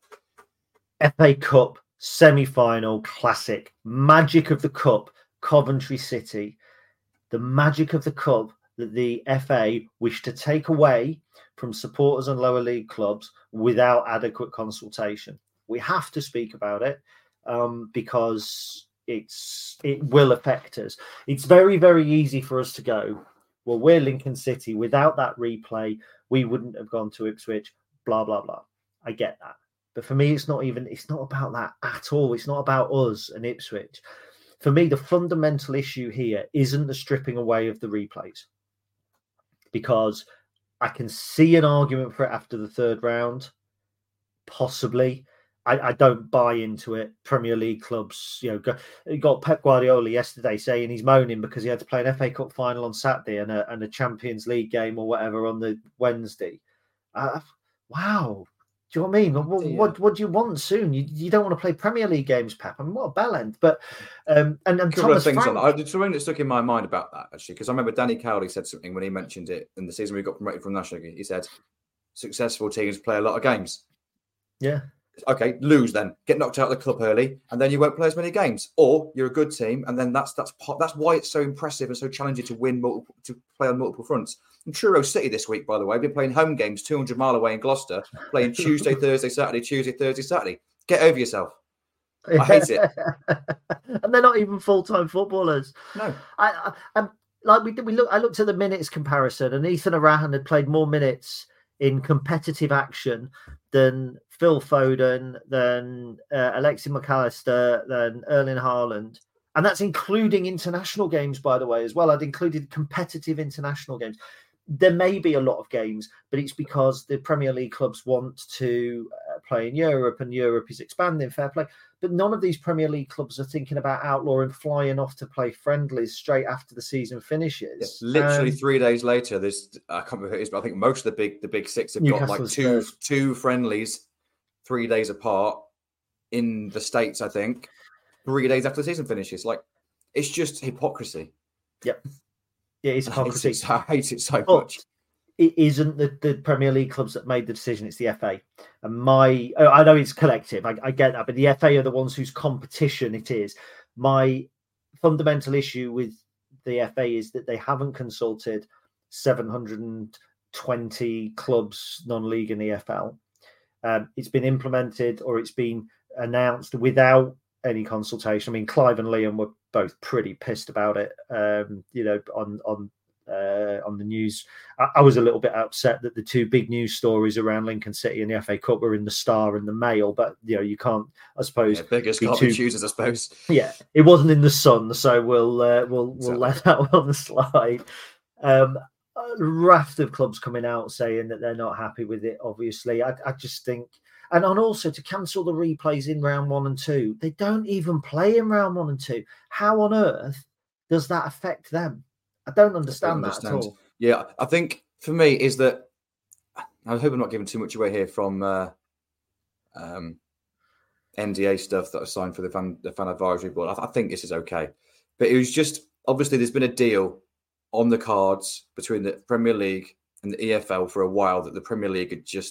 Speaker 4: F A Cup semi-final classic. Magic of the Cup. Coventry City. The magic of the Cup that the F A wished to take away from supporters and lower league clubs without adequate consultation. We have to speak about it um, because it's it will affect us. It's very, very easy for us to go, well, we're Lincoln City. Without that replay, we wouldn't have gone to Ipswich, blah, blah, blah. I get that. But for me, it's not even, it's not about that at all. It's not about us and Ipswich. For me, the fundamental issue here isn't the stripping away of the replays, because I can see an argument for it after the third round. possibly. I, I don't buy into it. Premier League clubs, you know, go, you got Pep Guardiola yesterday saying he's moaning because he had to play an F A Cup final on Saturday and a, and a Champions League game or whatever on the Wednesday. Uh, wow. Do you know what I mean? What,
Speaker 5: yeah.
Speaker 4: what, what do you want soon? You, you don't want to play Premier League games, Pep. I mean, what a bell end. But, um, and, and
Speaker 5: a couple
Speaker 4: Thomas
Speaker 5: of things
Speaker 4: Frank...
Speaker 5: on that. There's something that stuck in my mind about that, actually, because I remember Danny Cowley said something when he mentioned it in the season we got promoted from National League. He said, successful teams play a lot of games.
Speaker 4: Yeah.
Speaker 5: Okay, lose then, get knocked out of the club early, and then you won't play as many games. Or you're a good team, and then that's that's that's why it's so impressive and so challenging to win multiple, to play on multiple fronts. And Truro City this week, by the way, have been playing home games two hundred mile away in Gloucester, playing Tuesday, Thursday, Saturday, Tuesday, Thursday, Saturday. Get over yourself. I hate it.
Speaker 4: And they're not even full time footballers.
Speaker 5: No,
Speaker 4: I, I, I like we did. We look. I looked at the minutes comparison, and Ethan Arahan had played more minutes in competitive action than Phil Foden, than uh, Alexi McAllister, than Erling Haaland. And that's including international games, by the way, as well. I'd included competitive international games. There may be a lot of games, but it's because the Premier League clubs want to uh, play in Europe, and Europe is expanding, fair play. But none of these Premier League clubs are thinking about outlawing flying off to play friendlies straight after the season finishes.
Speaker 5: Yeah, literally
Speaker 4: um,
Speaker 5: three days later, there's I can't remember who it is, but I think most of the big the big six have
Speaker 4: Newcastle
Speaker 5: got like two
Speaker 4: Spurs.
Speaker 5: two friendlies, three days apart in the States. I think three days after the season finishes. Like, it's just hypocrisy.
Speaker 4: Yep. Yeah, it's hypocrisy.
Speaker 5: I hate it so
Speaker 4: but
Speaker 5: much.
Speaker 4: It isn't the, the Premier League clubs that made the decision. It's the F A. And my, oh, I know it's collective. I, I get that. But the F A are the ones whose competition it is. My fundamental issue with the F A is that they haven't consulted seven hundred twenty clubs, non-league in the E F L. Um, it's been implemented or it's been announced without any consultation. I mean, Clive and Liam were both pretty pissed about it, um, you know, on on uh, on the news. I, I was a little bit upset that the two big news stories around Lincoln City and the F A Cup were in the Star and the Mail, but, you know, you can't, I suppose...
Speaker 5: Yeah, beggars
Speaker 4: be
Speaker 5: can't
Speaker 4: too...
Speaker 5: be choosers, I suppose.
Speaker 4: Yeah, it wasn't in the Sun, so we'll uh, we'll we'll
Speaker 5: Exactly.
Speaker 4: let that one slide. Um, a raft of clubs coming out saying that they're not happy with it, obviously. I, I just think... And on also to cancel the replays in round one and two. They don't even play in round one and two. How on earth does that affect them? I don't understand,
Speaker 5: I
Speaker 4: that
Speaker 5: understand.
Speaker 4: at all.
Speaker 5: Yeah, I think for me is that I hope I'm not giving too much away here from uh, um, N D A stuff that I signed for the fan, the fan advisory board. I, I think this is okay, but it was just obviously there's been a deal on the cards between the Premier League and the E F L for a while that the Premier League had just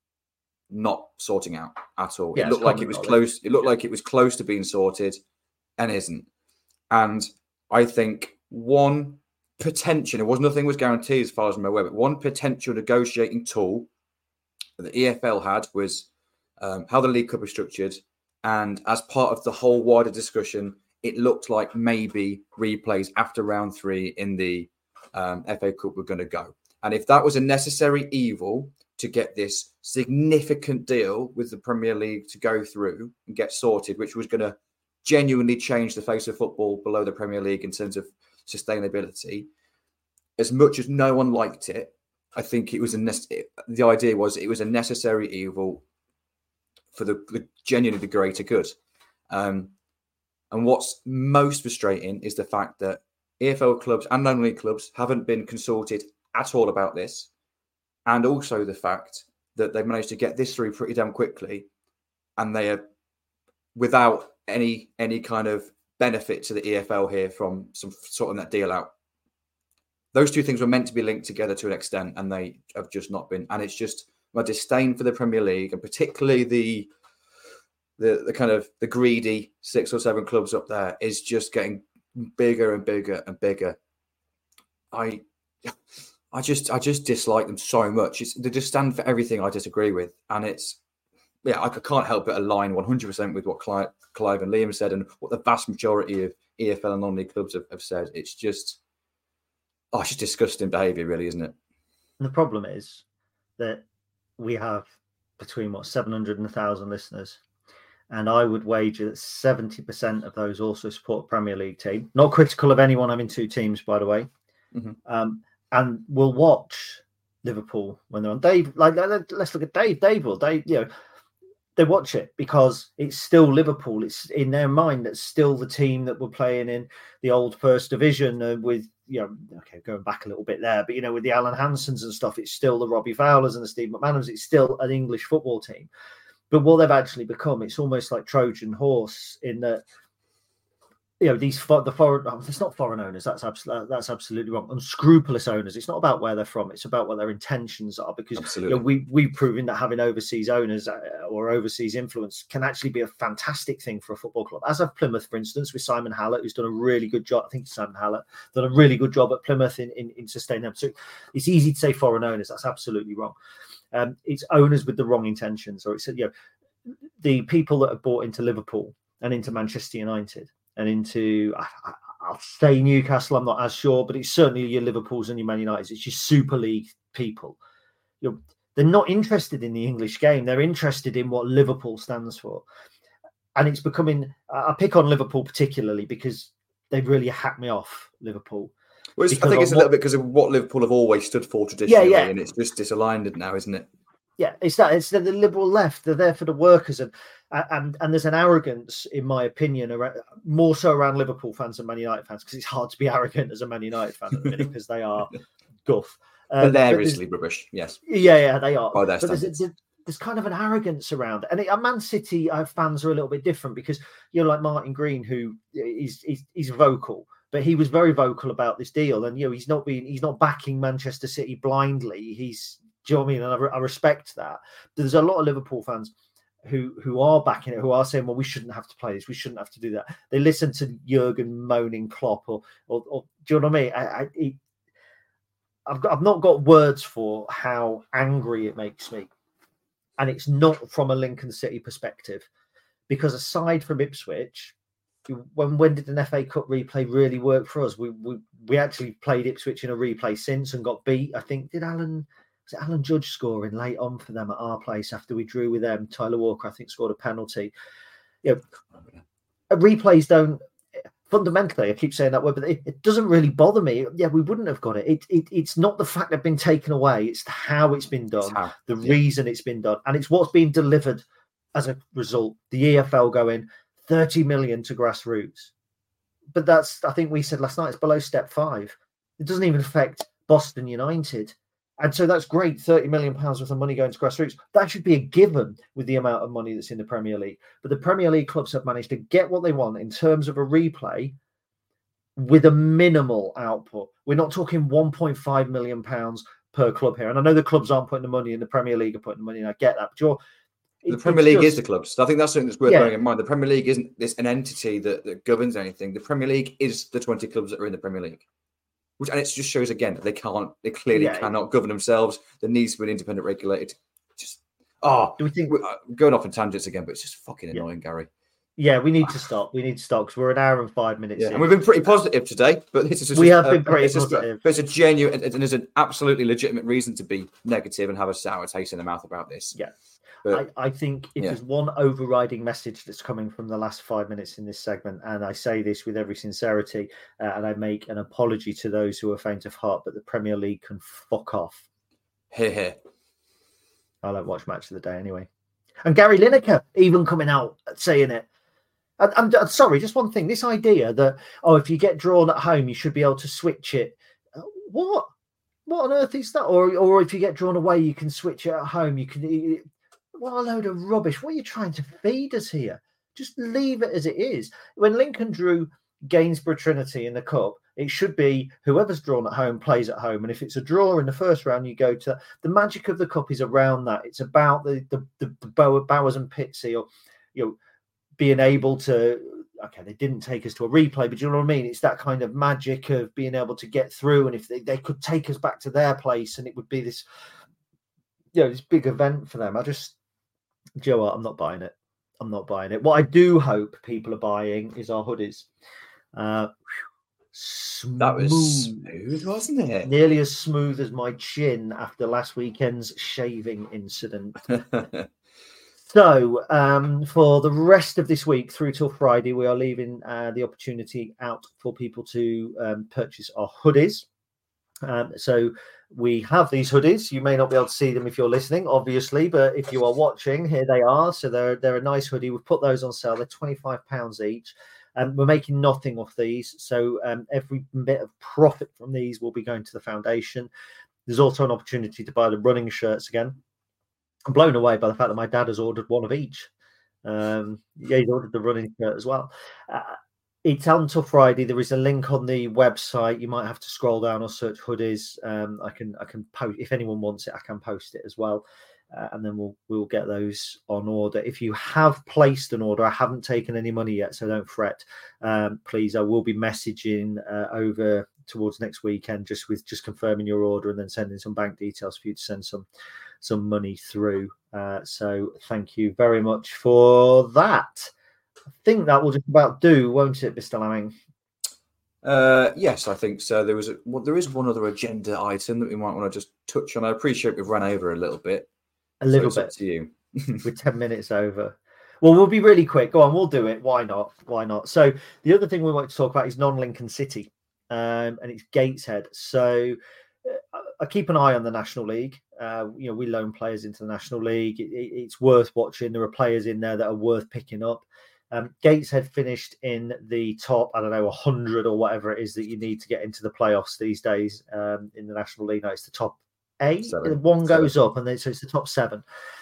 Speaker 5: not sorting out at all.
Speaker 4: Yeah,
Speaker 5: it looked like it was close. It looked like it was close to being sorted, and isn't. And I think one potential, it was nothing was guaranteed as far as I'm aware, but one potential negotiating tool that the E F L had was um, how the League Cup was structured, and as part of the whole wider discussion, it looked like maybe replays after round three in the um, F A Cup were going to go. And if that was a necessary evil to get this significant deal with the Premier League to go through and get sorted, which was going to genuinely change the face of football below the Premier League in terms of sustainability, as much as no one liked it, I think it was a ne- the idea was it was a necessary evil for the, the genuinely the greater good. Um, and what's most frustrating is the fact that E F L clubs and non-league clubs haven't been consulted at all about this, and also the fact that they've managed to get this through pretty damn quickly, and they are without any any kind of benefit to the E F L here from some sorting that deal out. Those two things were meant to be linked together to an extent, and they have just not been. And it's just my disdain for the Premier League, and particularly the the the kind of the greedy six or seven clubs up there, is just getting bigger and bigger and bigger. I I just I just dislike them so much. It's, they just stand for everything I disagree with, and it's yeah I can't help but align one hundred percent with what Clive, Clive and Liam said, and what the vast majority of E F L and non-league clubs have, have said. It's just oh, it's just disgusting behaviour, really, isn't it?
Speaker 4: And the problem is that we have between what seven hundred and one thousand listeners, and I would wager that seventy percent of those also support a Premier League team. Not critical of anyone having two teams, by the way.
Speaker 5: Mm-hmm.
Speaker 4: Um, and will watch Liverpool when they're on. Dave, like let's look at Dave. Dave will. Dave, you know, they watch it because it's still Liverpool. It's in their mind that's still the team that were playing in the old First Division uh, with, you know, okay, going back a little bit there, but, you know, with the Alan Hansons and stuff, it's still the Robbie Fowlers and the Steve McManams. It's still an English football team. But what they've actually become, it's almost like Trojan horse in that, you know, these for, the foreign, oh, it's not foreign owners. That's absolutely that's absolutely wrong. Unscrupulous owners. It's not about where they're from. It's about what their intentions are. Because you know, we we've proven that having overseas owners uh, or overseas influence can actually be a fantastic thing for a football club. As of Plymouth, for instance, with Simon Hallett, who's done a really good job. I think it's Simon Hallett done a really good job at Plymouth in in, in sustaining them. So it's easy to say foreign owners. That's absolutely wrong. Um, it's owners with the wrong intentions, or it's, you know, the people that have bought into Liverpool and into Manchester United. And into, I, I'll say Newcastle, I'm not as sure, but it's certainly your Liverpools and your Man Uniteds. It's your Super League people. You're, they're not interested in the English game. They're interested in what Liverpool stands for. And it's becoming, I pick on Liverpool particularly because they've really hacked me off, Liverpool.
Speaker 5: Well, I think it's a little bit because of what Liverpool have always stood for traditionally, yeah, yeah. And it's just disaligned now, isn't it?
Speaker 4: Yeah, it's that. It's the, the liberal left. They're there for the workers, and and and there's an arrogance, in my opinion, around, more so around Liverpool fans than Man United fans, because it's hard to be arrogant as a Man United fan at the minute because they are guff.
Speaker 5: Um, Hilariously rubbish. Yes.
Speaker 4: Yeah, yeah, they are.
Speaker 5: By their
Speaker 4: but there's, there's, there's kind of an arrogance around it. And it, Man City uh, fans are a little bit different because you know, like Martin Green, who is he's, he's vocal. But he was very vocal about this deal, and you know he's not being he's not backing Manchester City blindly. He's Do you know what I mean? And I, re- I respect that. There's a lot of Liverpool fans who who are backing it, who are saying, well, we shouldn't have to play this. We shouldn't have to do that. They listen to Jurgen moaning Klopp or, or, or do you know what I mean? I, I, it, I've, got, I've not got words for how angry it makes me. And it's not from a Lincoln City perspective. Because aside from Ipswich, when when did an F A Cup replay really work for us? We, we, we actually played Ipswich in a replay since and got beat. I think, did Alan... Was it Alan Judge scoring late on for them at our place after we drew with them? Tyler Walker, I think, scored a penalty. You know, replays don't fundamentally. I keep saying that word, but it, it doesn't really bother me. Yeah, we wouldn't have got it. It, it. It's not the fact they've been taken away; it's how it's been done, how, the yeah. reason it's been done, and it's what's been delivered as a result. The E F L going thirty million to grassroots, but that's. I think we said last night it's below step five. It doesn't even affect Boston United. And so that's great, thirty million pounds worth of money going to grassroots. That should be a given with the amount of money that's in the Premier League. But the Premier League clubs have managed to get what they want in terms of a replay with a minimal output. We're not talking one point five million pounds per club here. And I know the clubs aren't putting the money in, the Premier League are putting the money in. I get that. But you're,
Speaker 5: the it, Premier League just, is the clubs. I think that's something that's worth yeah. bearing in mind. The Premier League isn't this an entity that, that governs anything. The Premier League is the twenty clubs that are in the Premier League. Which, and it just shows again that they can't, they clearly yeah. cannot govern themselves. There needs to be an independent regulated. Just, oh, do we think we're going off on tangents again? But it's just fucking annoying, yeah. Gary.
Speaker 4: Yeah, we need to stop. We need to stop because we're an hour and five minutes.
Speaker 5: Yeah,
Speaker 4: in.
Speaker 5: and we've been pretty positive today, but this is just,
Speaker 4: we have
Speaker 5: uh,
Speaker 4: been pretty
Speaker 5: it's
Speaker 4: positive.
Speaker 5: Just, but it's a genuine, and there's an absolutely legitimate reason to be negative and have a sour taste in the mouth about this.
Speaker 4: Yeah. But, I, I think if yeah. there's one overriding message that's coming from the last five minutes in this segment, and I say this with every sincerity, uh, and I make an apology to those who are faint of heart, but the Premier League can fuck off.
Speaker 5: Hear, hear.
Speaker 4: I don't watch Match of the Day anyway. And Gary Lineker even coming out saying it. And, I'm, I'm sorry, just one thing. This idea that, oh, if you get drawn at home, you should be able to switch it. Uh, what? What on earth is that? Or, or if you get drawn away, you can switch it at home. You can... You, What a load of rubbish. What are you trying to feed us here? Just leave it as it is. When Lincoln drew Gainsborough Trinity in the Cup, it should be whoever's drawn at home plays at home. And if it's a draw in the first round, you go to... The magic of the Cup is around that. It's about the the, the, the Bowers and Pitsy, or you know, being able to... Okay, they didn't take us to a replay, but you know what I mean? It's that kind of magic of being able to get through. And if they, they could take us back to their place, and it would be this, you know, this big event for them. I just... Do you know what? I'm not buying it. I'm not buying it. What I do hope people are buying is our hoodies. Uh, smooth.
Speaker 5: That was smooth, wasn't it?
Speaker 4: Nearly as smooth as my chin after last weekend's shaving incident. So, um, for the rest of this week through till Friday, we are leaving uh, the opportunity out for people to um, purchase our hoodies. Um, so we have these hoodies. You may not be able to see them if you're listening, obviously, but if you are watching, here they are. So they're they're a nice hoodie. We've put those on sale. They're twenty-five pounds each. And um, we're making nothing off these. So um, every bit of profit from these will be going to the foundation. There's also an opportunity to buy the running shirts again. I'm blown away by the fact that my dad has ordered one of each. Um, yeah, he's ordered the running shirt as well. Uh, it's until Friday. There is a link on the website. You might have to scroll down or search hoodies. Um, I can I can post if anyone wants it. I can post it as well. Uh, and then we'll we'll get those on order. If you have placed an order, I haven't taken any money yet, so don't fret. Um, please, I will be messaging uh, over towards next weekend, just with just confirming your order and then sending some bank details for you to send some some money through. Uh, so thank you very much for that. I think that will just about do, won't it, Mister Lamming?
Speaker 5: Uh, yes, I think so. There was a, well, there is one other agenda item that we might want to just touch on. I appreciate we've run over a little bit.
Speaker 4: A little
Speaker 5: so
Speaker 4: bit.
Speaker 5: To you.
Speaker 4: We're ten minutes over. Well, we'll be really quick. Go on, we'll do it. Why not? Why not? So the other thing we want to talk about is non-Lincoln City, um, and it's Gateshead. So uh, I keep an eye on the National League. Uh, you know, we loan players into the National League. It, it, it's worth watching. There are players in there that are worth picking up. Um, Gateshead finished in the top, I don't know, one hundred or whatever it is that you need to get into the playoffs these days um, in the National League. No, it's the top eight. Seven. One goes seven. up, and then, so it's the top seven.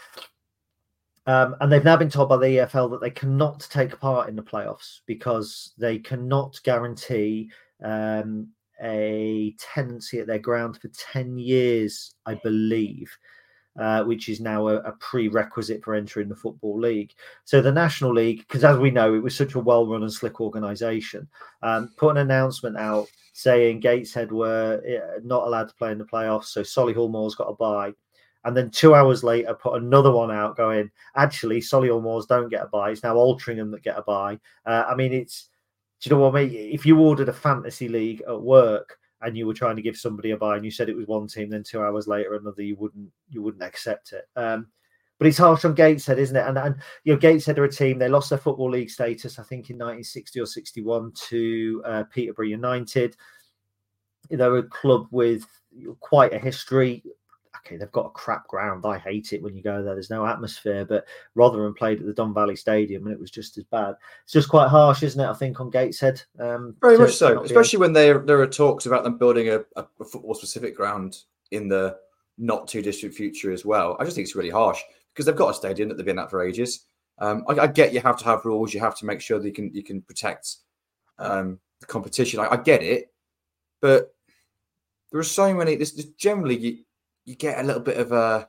Speaker 4: Um, and they've now been told by the E F L that they cannot take part in the playoffs because they cannot guarantee um, a tenancy at their ground for ten years, I believe. Uh, which is now a, a prerequisite for entering the Football League. So the National League, because as we know, it was such a well-run and slick organisation, um, put an announcement out saying Gateshead were not allowed to play in the playoffs, so Solihull Moors got a bye. And then two hours later, put another one out going, actually, Solihull Moors don't get a bye. It's now Altrincham that get a bye. Uh, I mean, it's, do you know what I mean? If you ordered a fantasy league at work, and you were trying to give somebody a buy, and you said it was one team, then two hours later another, you wouldn't you wouldn't accept it. Um, but it's harsh on Gateshead, isn't it? And, and you know, Gateshead are a team. They lost their Football League status, I think, in nineteen sixty or sixty-one to uh, Peterborough United. They're a club with quite a history. Okay, they've got a crap ground. I hate it when you go there. There's no atmosphere. But Rotherham played at the Don Valley Stadium, and it was just as bad. It's just quite harsh, isn't it? I think on Gateshead. Um,
Speaker 5: Very to, much so, especially when there there are talks about them building a, a football-specific ground in the not too distant future as well. I just think it's really harsh because they've got a stadium that they've been at for ages. Um, I, I get you have to have rules. You have to make sure that you can you can protect um, the competition. I, I get it, but there are so many. This, this generally. You, You get a little bit of a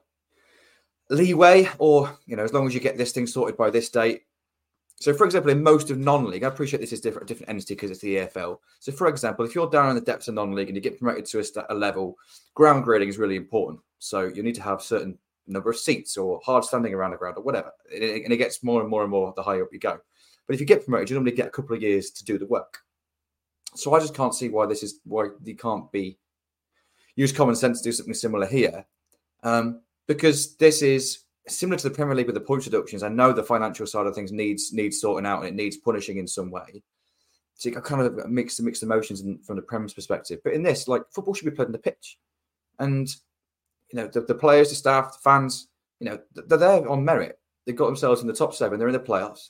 Speaker 5: leeway, or, you know, as long as you get this thing sorted by this date. So, for example, in most of non-league, I appreciate this is different, a different entity because it's the E F L. So, for example, if you're down in the depths of non-league and you get promoted to a, a level, ground grading is really important. So, you need to have a certain number of seats or hard standing around the ground or whatever. And it, and it gets more and more and more the higher up you go. But if you get promoted, you normally get a couple of years to do the work. So, I just can't see why this is why you can't be. Use common sense to do something similar here, um, because this is similar to the Premier League with the point deductions. I know the financial side of things needs needs sorting out and it needs punishing in some way. So you got kind of mixed mixed emotions in, from the Premier's perspective. But in this, like, football should be played on the pitch, and you know the, the players, the staff, the fans, you know they're there on merit. They've got themselves in the top seven. They're in the playoffs,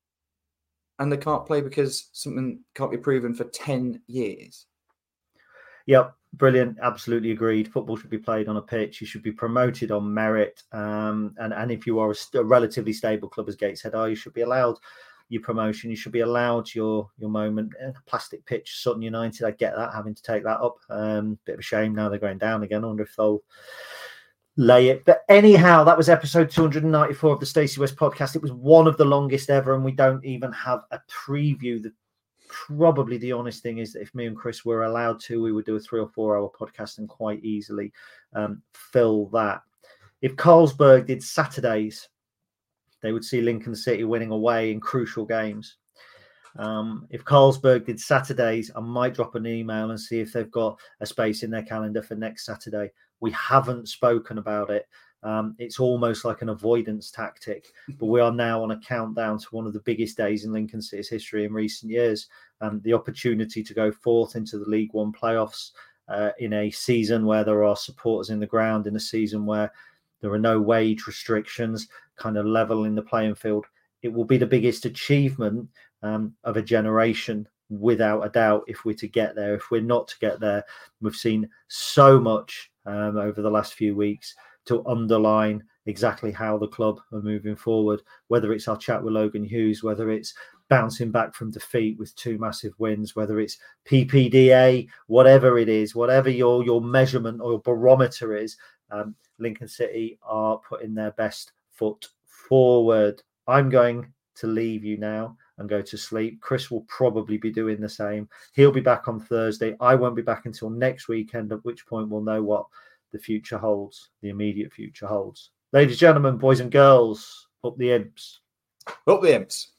Speaker 5: and they can't play because something can't be proven for ten years.
Speaker 4: Yep. Brilliant. Absolutely agreed. Football should be played on a pitch. You should be promoted on merit. Um, and, and if you are a, st- a relatively stable club as Gateshead are, you should be allowed your promotion. You should be allowed your your moment. A plastic pitch, Sutton United, I get that, having to take that up. Um, bit of a shame now they're going down again. I wonder if they'll lay it. But anyhow, that was episode two hundred ninety-four of the Stacey West podcast. It was one of the longest ever, and we don't even have a preview. The Probably the honest thing is that if me and Chris were allowed to, we would do a three or four hour podcast and quite easily um, fill that. If Carlsberg did Saturdays, they would see Lincoln City winning away in crucial games. Um, if Carlsberg did Saturdays, I might drop an email and see if they've got a space in their calendar for next Saturday. We haven't spoken about it. Um, it's almost like an avoidance tactic, but we are now on a countdown to one of the biggest days in Lincoln City's history in recent years. Um, the opportunity to go fourth into the League One playoffs. uh, in a season where there are supporters in the ground, in a season where there are no wage restrictions, kind of leveling the playing field. It will be the biggest achievement um, of a generation, without a doubt, if we're to get there. If we're not to get there, we've seen so much um, over the last few weeks to underline exactly how the club are moving forward, whether it's our chat with Logan Hughes, whether it's bouncing back from defeat with two massive wins, whether it's P P D A, whatever it is, whatever your, your measurement or your barometer is, um, Lincoln City are putting their best foot forward. I'm going to leave you now and go to sleep. Chris will probably be doing the same. He'll be back on Thursday. I won't be back until next weekend, at which point we'll know what the future holds, the immediate future holds. Ladies and gentlemen, boys and girls, up the Imps.
Speaker 5: Up the Imps.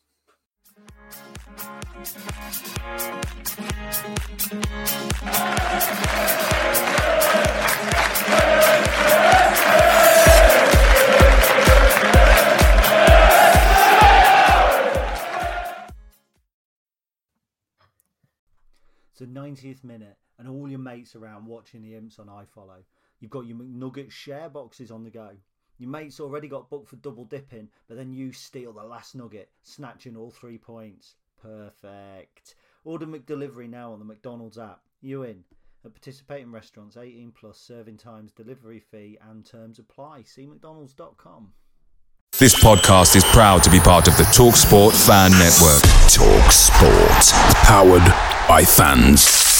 Speaker 4: It's the ninetieth minute and all your mates around watching the Imps on iFollow. You've got your McNugget share boxes on the go. Your mate's already got booked for double dipping, but then you steal the last nugget, snatching all three points. Perfect. Order McDelivery now on the McDonald's app. You in? At participating restaurants, eighteen plus, serving times, delivery fee and terms apply. See mcdonalds dot com.
Speaker 1: This podcast is proud to be part of the TalkSport Fan Network. TalkSport. Powered by fans.